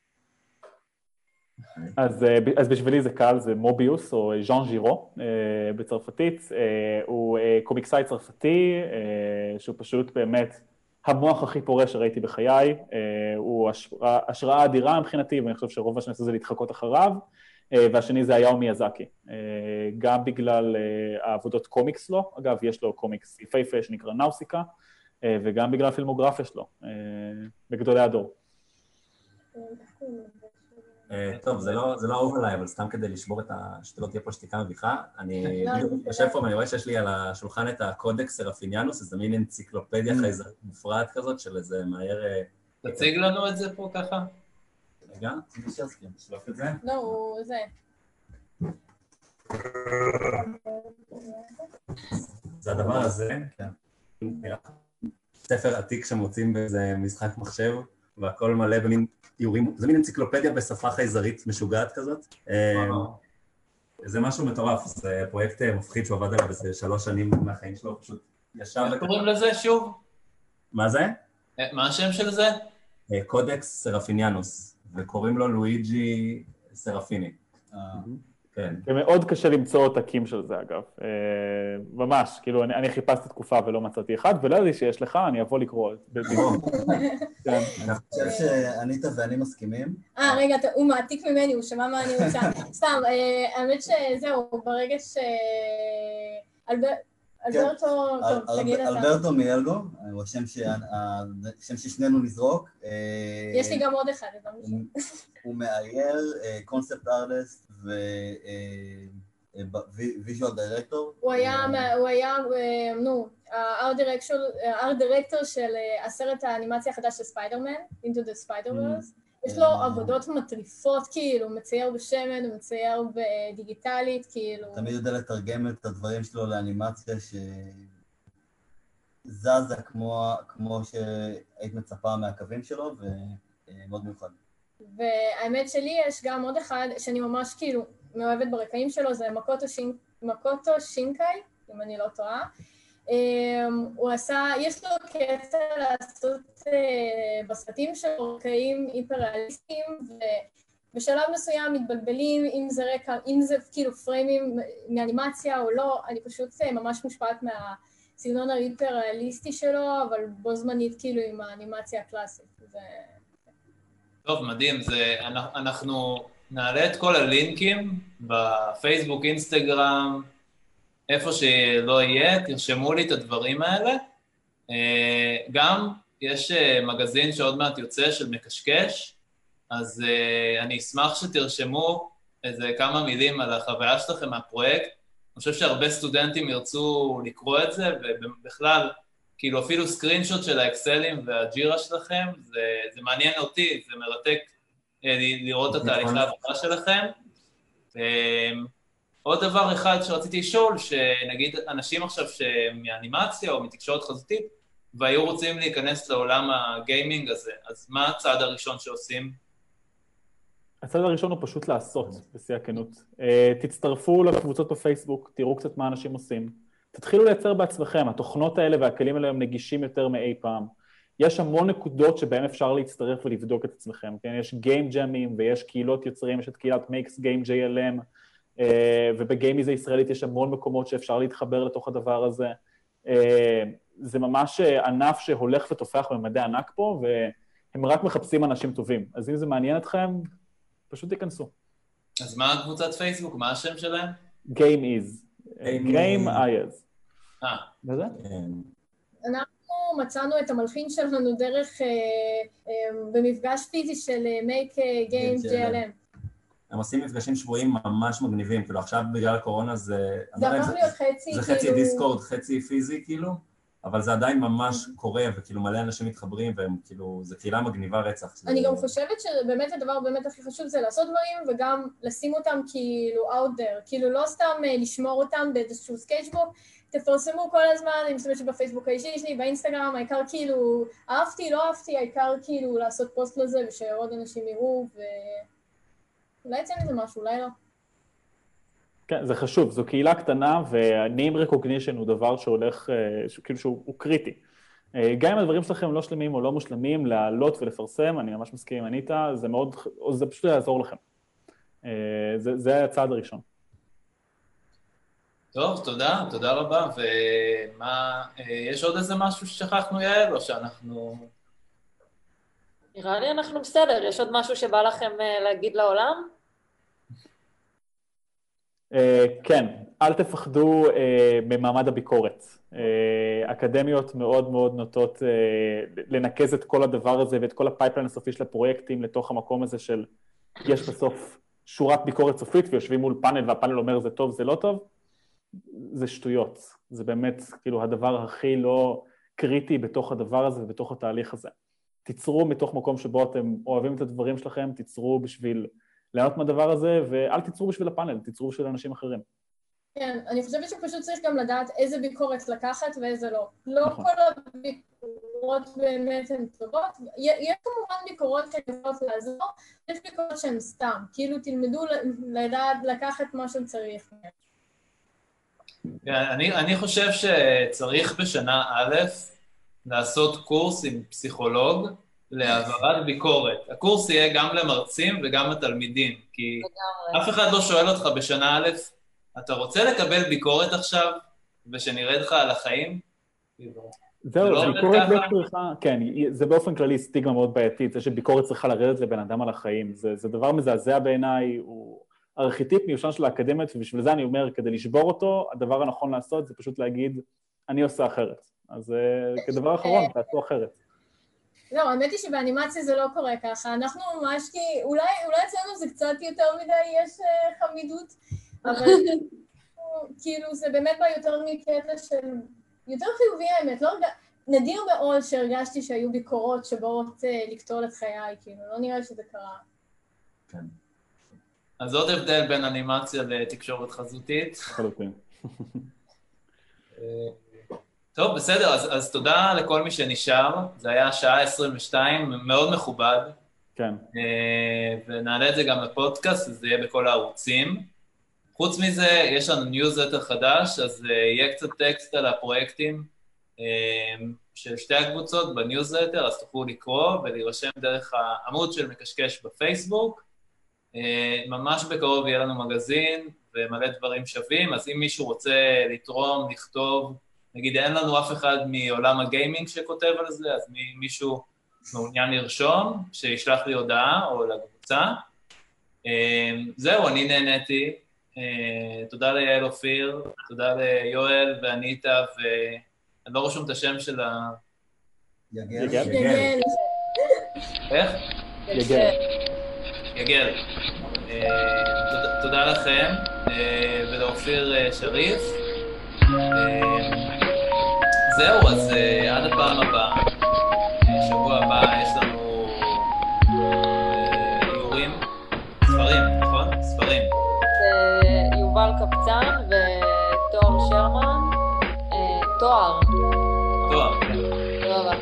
אז, אז בשבילי זה קל, זה מוביוס או ז'אן ז'ירו בצרפתית. הוא קומיקסאי צרפתי, שהוא פשוט באמת המוח הכי פורה שראיתי בחיי. הוא השראה, השראה אדירה מבחינתי, ואני חושב שרוב השני זה להתחקות אחריו. והשני זה היאו מיאזקי, גם בגלל העבודות קומיקס לו, אגב, יש לו קומיקס יפהפה שנקרא נאוסיקה, וגם בגלל הפילמוגרפיה שלו, בגדולי הדור. טוב, זה לא אהוב עליי, אבל סתם כדי לשבור את השתלות תהיה פה שתיקה מביכה, אני יושב פה ואני רואה שיש לי על השולחן את הקודקס סרפיניאנוס, איזה מין אנציקלופדיה חייזרית מופרעת כזאת של איזה מאייר... תציג לנו את זה פה ככה. רגע, צריך שיסכים, תשלוף את זה. לא, הוא זה. זה הדבר הזה, כן. ספר עתיק שמוצאים באיזה משחק מחשב, והכל מלא במין איורים, זה מין אנציקלופדיה בשפה חייזרית משוגעת כזאת. זה משהו מטורף, זה פרויקט מפחיד שהוא עבד עליו איזה שלוש שנים מהחיים שלו, פשוט ישר... איך קוראים לזה שוב? מה זה? מה השם של זה? קודקס סרפיניאנוס. וקוראים לו לואיג'י סרפיני. כן. זה מאוד קשה למצוא עותקים של זה, אגב. ממש, כאילו, אני חיפשתי תקופה ולא מצאתי אחד, ולא ידעתי שיש לך, אני אבוא לקרוא את זה. אני חושב שענית ואני מסכימים. אה, רגע, הוא מעתיק ממני, הוא שמע מה אני רוצה. סתם, האמת שזהו, ברגע ש... אלברטו, טוב, תגיד אתה. אלברטו מיאלגו, הוא השם ששנינו נזרוק. יש לי גם עוד אחד. הוא מאייר, קונספט ארטיסט וויז'ואל דירקטור. הוא היה, נו, הארט דירקטור של הסרט האנימציה החדש של ספיידרמן, Into the Spider-Verse. יש לו עבודות מטריפות, כאילו, מצייר בשמן, הוא מצייר בדיגיטלית, כאילו. תמיד יודע לתרגם את הדברים שלו לאנימציה שזזה כמו שהיית מצפה מהקווים שלו, ומאוד מיוחד. והאמת שלי יש גם עוד אחד שאני ממש כאילו מאוהבת ברקעים שלו, זה מקוטו שינקאי, אם אני לא טועה. הוא עשה, יש לו קטע לעשות בסרטים שלו רקעים היפר-ריאליסטיים, ובשלב מסוים מתבלבלים אם זה רקע, אם זה כאילו פריימים מאנימציה או לא, אני פשוט ממש מושפעת מהסגנון ההיפר-ריאליסטי שלו, אבל בו זמנית כאילו עם האנימציה הקלאסית. טוב, מדהים, זה, אנחנו נעלה את כל הלינקים בפייסבוק, אינסטגרם, איפה שלא יהיה, תרשמו לי את הדברים האלה. גם יש מגזין שעוד מעט יוצא של מקשקש, אז אני אשמח שתרשמו איזה כמה מילים על החוויה שלכם מהפרויקט. אני חושב שהרבה סטודנטים ירצו לקרוא את זה, ובכלל, כאילו אפילו סקרינשוט של האקסלים והג'ירה שלכם, זה, זה מעניין אותי, זה מרתק לראות את התהליך העבודה שלכם. עוד דבר אחד שרציתי לשאול, שנגיד אנשים עכשיו שמאנימציה או מתקשורת חזותית, והיו רוצים להיכנס לעולם הגיימינג הזה, אז מה הצעד הראשון שעושים? הצעד הראשון הוא פשוט לעשות, בשיא הכנות. תצטרפו לקבוצות בפייסבוק, תראו קצת מה אנשים עושים. תתחילו לייצר בעצמכם, התוכנות האלה והכלים האלה הם נגישים יותר מאי פעם. יש המון נקודות שבהן אפשר להצטרף ולבדוק את עצמכם, כן? יש גיים ג'אמים ויש קהילות יוצרים, יש את קהילת Makes Game ג'יי אל אם, ובגיימיזה ישראלית יש המון מקומות שאפשר להתחבר לתוך הדבר הזה. זה ממש ענף שהולך ותופח במדעי ענק פה, והם רק מחפשים אנשים טובים. אז אם זה מעניין אתכם, פשוט תיכנסו. אז מה הקבוצת פייסבוק? מה השם שלהם? Game is. Game is. אה. וזה? אנחנו מצאנו את המלחין שלנו דרך, במפגש פיזי של Make Game ג'יי אל אם. הם עושים מפגשים שבועיים ממש מגניבים, כאילו עכשיו בגלל הקורונה זה... זה הפך להיות חצי, זה חצי דיסקורד, חצי פיזי, כאילו, אבל זה עדיין ממש קורה, וכאילו מלא אנשים מתחברים, והם כאילו, זה קהילה מגניבה רצח. אני גם חושבת שבאמת הדבר באמת הכי חשוב זה לעשות דברים, וגם לשים אותם כאילו out there, כאילו לא סתם לשמור אותם באיזשהו סקייצ'בוק, תפרסמו כל הזמן, אני מסתובבת שבפייסבוק האישי שלי, באינסטגרם, העיקר כאילו, אהבתי, לא אהבתי, העיקר כאילו לעשות פוסט לזה, ושעוד אנשים יראו, ו... אולי יצא מזה משהו, אולי לא. כן, זה חשוב, זו קהילה קטנה, ו-name recognition הוא דבר שהולך, כאילו שהוא קריטי. גם אם הדברים שלכם לא שלמים או לא מושלמים, לעלות ולפרסם, אני ממש מסכים עם אניטה, זה מאוד, זה פשוט יעזור לכם. זה, זה הצעד הראשון. טוב, תודה, תודה רבה, ומה, יש עוד איזה משהו ששכחנו יעל, או שאנחנו... נראה לי אנחנו בסדר, יש עוד משהו שבא לכם להגיד לעולם? כן, אל תפחדו ממעמד הביקורת. אקדמיות מאוד מאוד נוטות לנקז את כל הדבר הזה ואת כל הפייפליין הסופי של הפרויקטים לתוך המקום הזה של יש בסוף שורת ביקורת סופית ויושבים מול פאנל והפאנל אומר זה טוב, זה לא טוב. זה שטויות. זה באמת כאילו הדבר הכי לא קריטי בתוך הדבר הזה ובתוך התהליך הזה. תיצרו מתוך מקום שבו אתם אוהבים את הדברים שלכם, תיצרו בשביל לענות מהדבר הזה, ואל תיצרו בשביל הפאנל, תיצרו בשביל אנשים אחרים. כן, אני חושבת שפשוט צריך גם לדעת איזה ביקורת לקחת ואיזה לא. לא נכון. כל הביקורות באמת הן טובות. יש כמובן ביקורות כתובות לעזור, יש ביקורות שהן סתם. כאילו תלמדו לדעת לקחת מה שצריך. כן, אני, אני חושב שצריך בשנה א' לעשות קורס עם פסיכולוג להעברת ביקורת. הקורס יהיה גם למרצים וגם לתלמידים, כי אף אחד לא שואל אותך בשנה א', אתה רוצה לקבל ביקורת עכשיו, ושנרד לך על החיים? זהו, ביקורת לא צריכה, כן, זה באופן כללי סטיגמה מאוד בעייתית, זה שביקורת צריכה לרדת לבן אדם על החיים, זה, זה דבר מזעזע בעיניי, הוא, ארכיטיפ מיושן של האקדמיות, ובשביל זה אני אומר, כדי לשבור אותו, הדבר הנכון לעשות זה פשוט להגיד, אני עושה אחרת. אז כדבר אחרון, תעשו אחרת. לא, האמת היא שבאנימציה זה לא קורה ככה. אנחנו ממש כי, אולי, אולי אצלנו זה קצת יותר מדי, יש חמידות, אבל כאילו זה באמת בא יותר מקטע של, יותר חיובי האמת, לא רגע, נדיר מאוד שהרגשתי שהיו ביקורות שבאות לקטול את חיי, כאילו, לא נראה שזה קרה. כן. אז עוד הבדל בין אנימציה לתקשורת חזותית. חלוטין. טוב, בסדר, אז, אז תודה לכל מי שנשאר. זה היה שעה עשרים ושתיים, מאוד מכובד. כן. ונעלה את זה גם לפודקאסט, זה יהיה בכל הערוצים. חוץ מזה, יש לנו ניוזלטר חדש, אז יהיה קצת טקסט על הפרויקטים של שתי הקבוצות בניוזלטר, אז תוכלו לקרוא ולהירשם דרך העמוד של מקשקש בפייסבוק. ממש בקרוב יהיה לנו מגזין ומלא דברים שווים, אז אם מישהו רוצה לתרום, לכתוב, נגיד אין לנו אף אחד מעולם הגיימינג שכותב על זה, אז מישהו מעוניין לרשום, שישלח לי הודעה או לקבוצה. זהו, אני נהניתי. תודה ליעל אופיר, תודה ליואל ואניטה, ואני לא רשום את השם של ה... יגל. יגל. איך? יגל. יגל. תודה לכם, ולאופיר שריף. זהו, אז עד הפעם הבאה. שבוע הבא יש לנו איורים, ספרים, נכון? ספרים. זה יובל קפצן ותואר שרמן, תואר. תואר, כן. תודה רבה.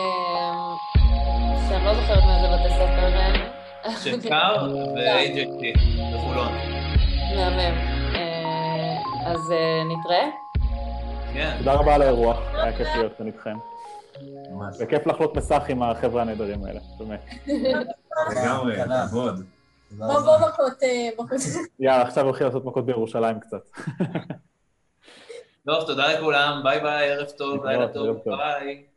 שאני לא זוכרת מאיזה בתי ספר מהם. שקר ו-איי ג'יי טי בחולון. מהמם. אז נתראה. כן. תודה רבה על האירוח, היה כיף להיות כאן איתכם. ממש. וכיף לחלוק מסך עם החבר'ה הנהדרים האלה, באמת. לגמרי, כבוד. בוא בוא מכות, מכות. יאללה, עכשיו הולכים לעשות מכות בירושלים קצת. טוב, תודה לכולם, ביי ביי, ערב טוב, לילה טוב, ביי.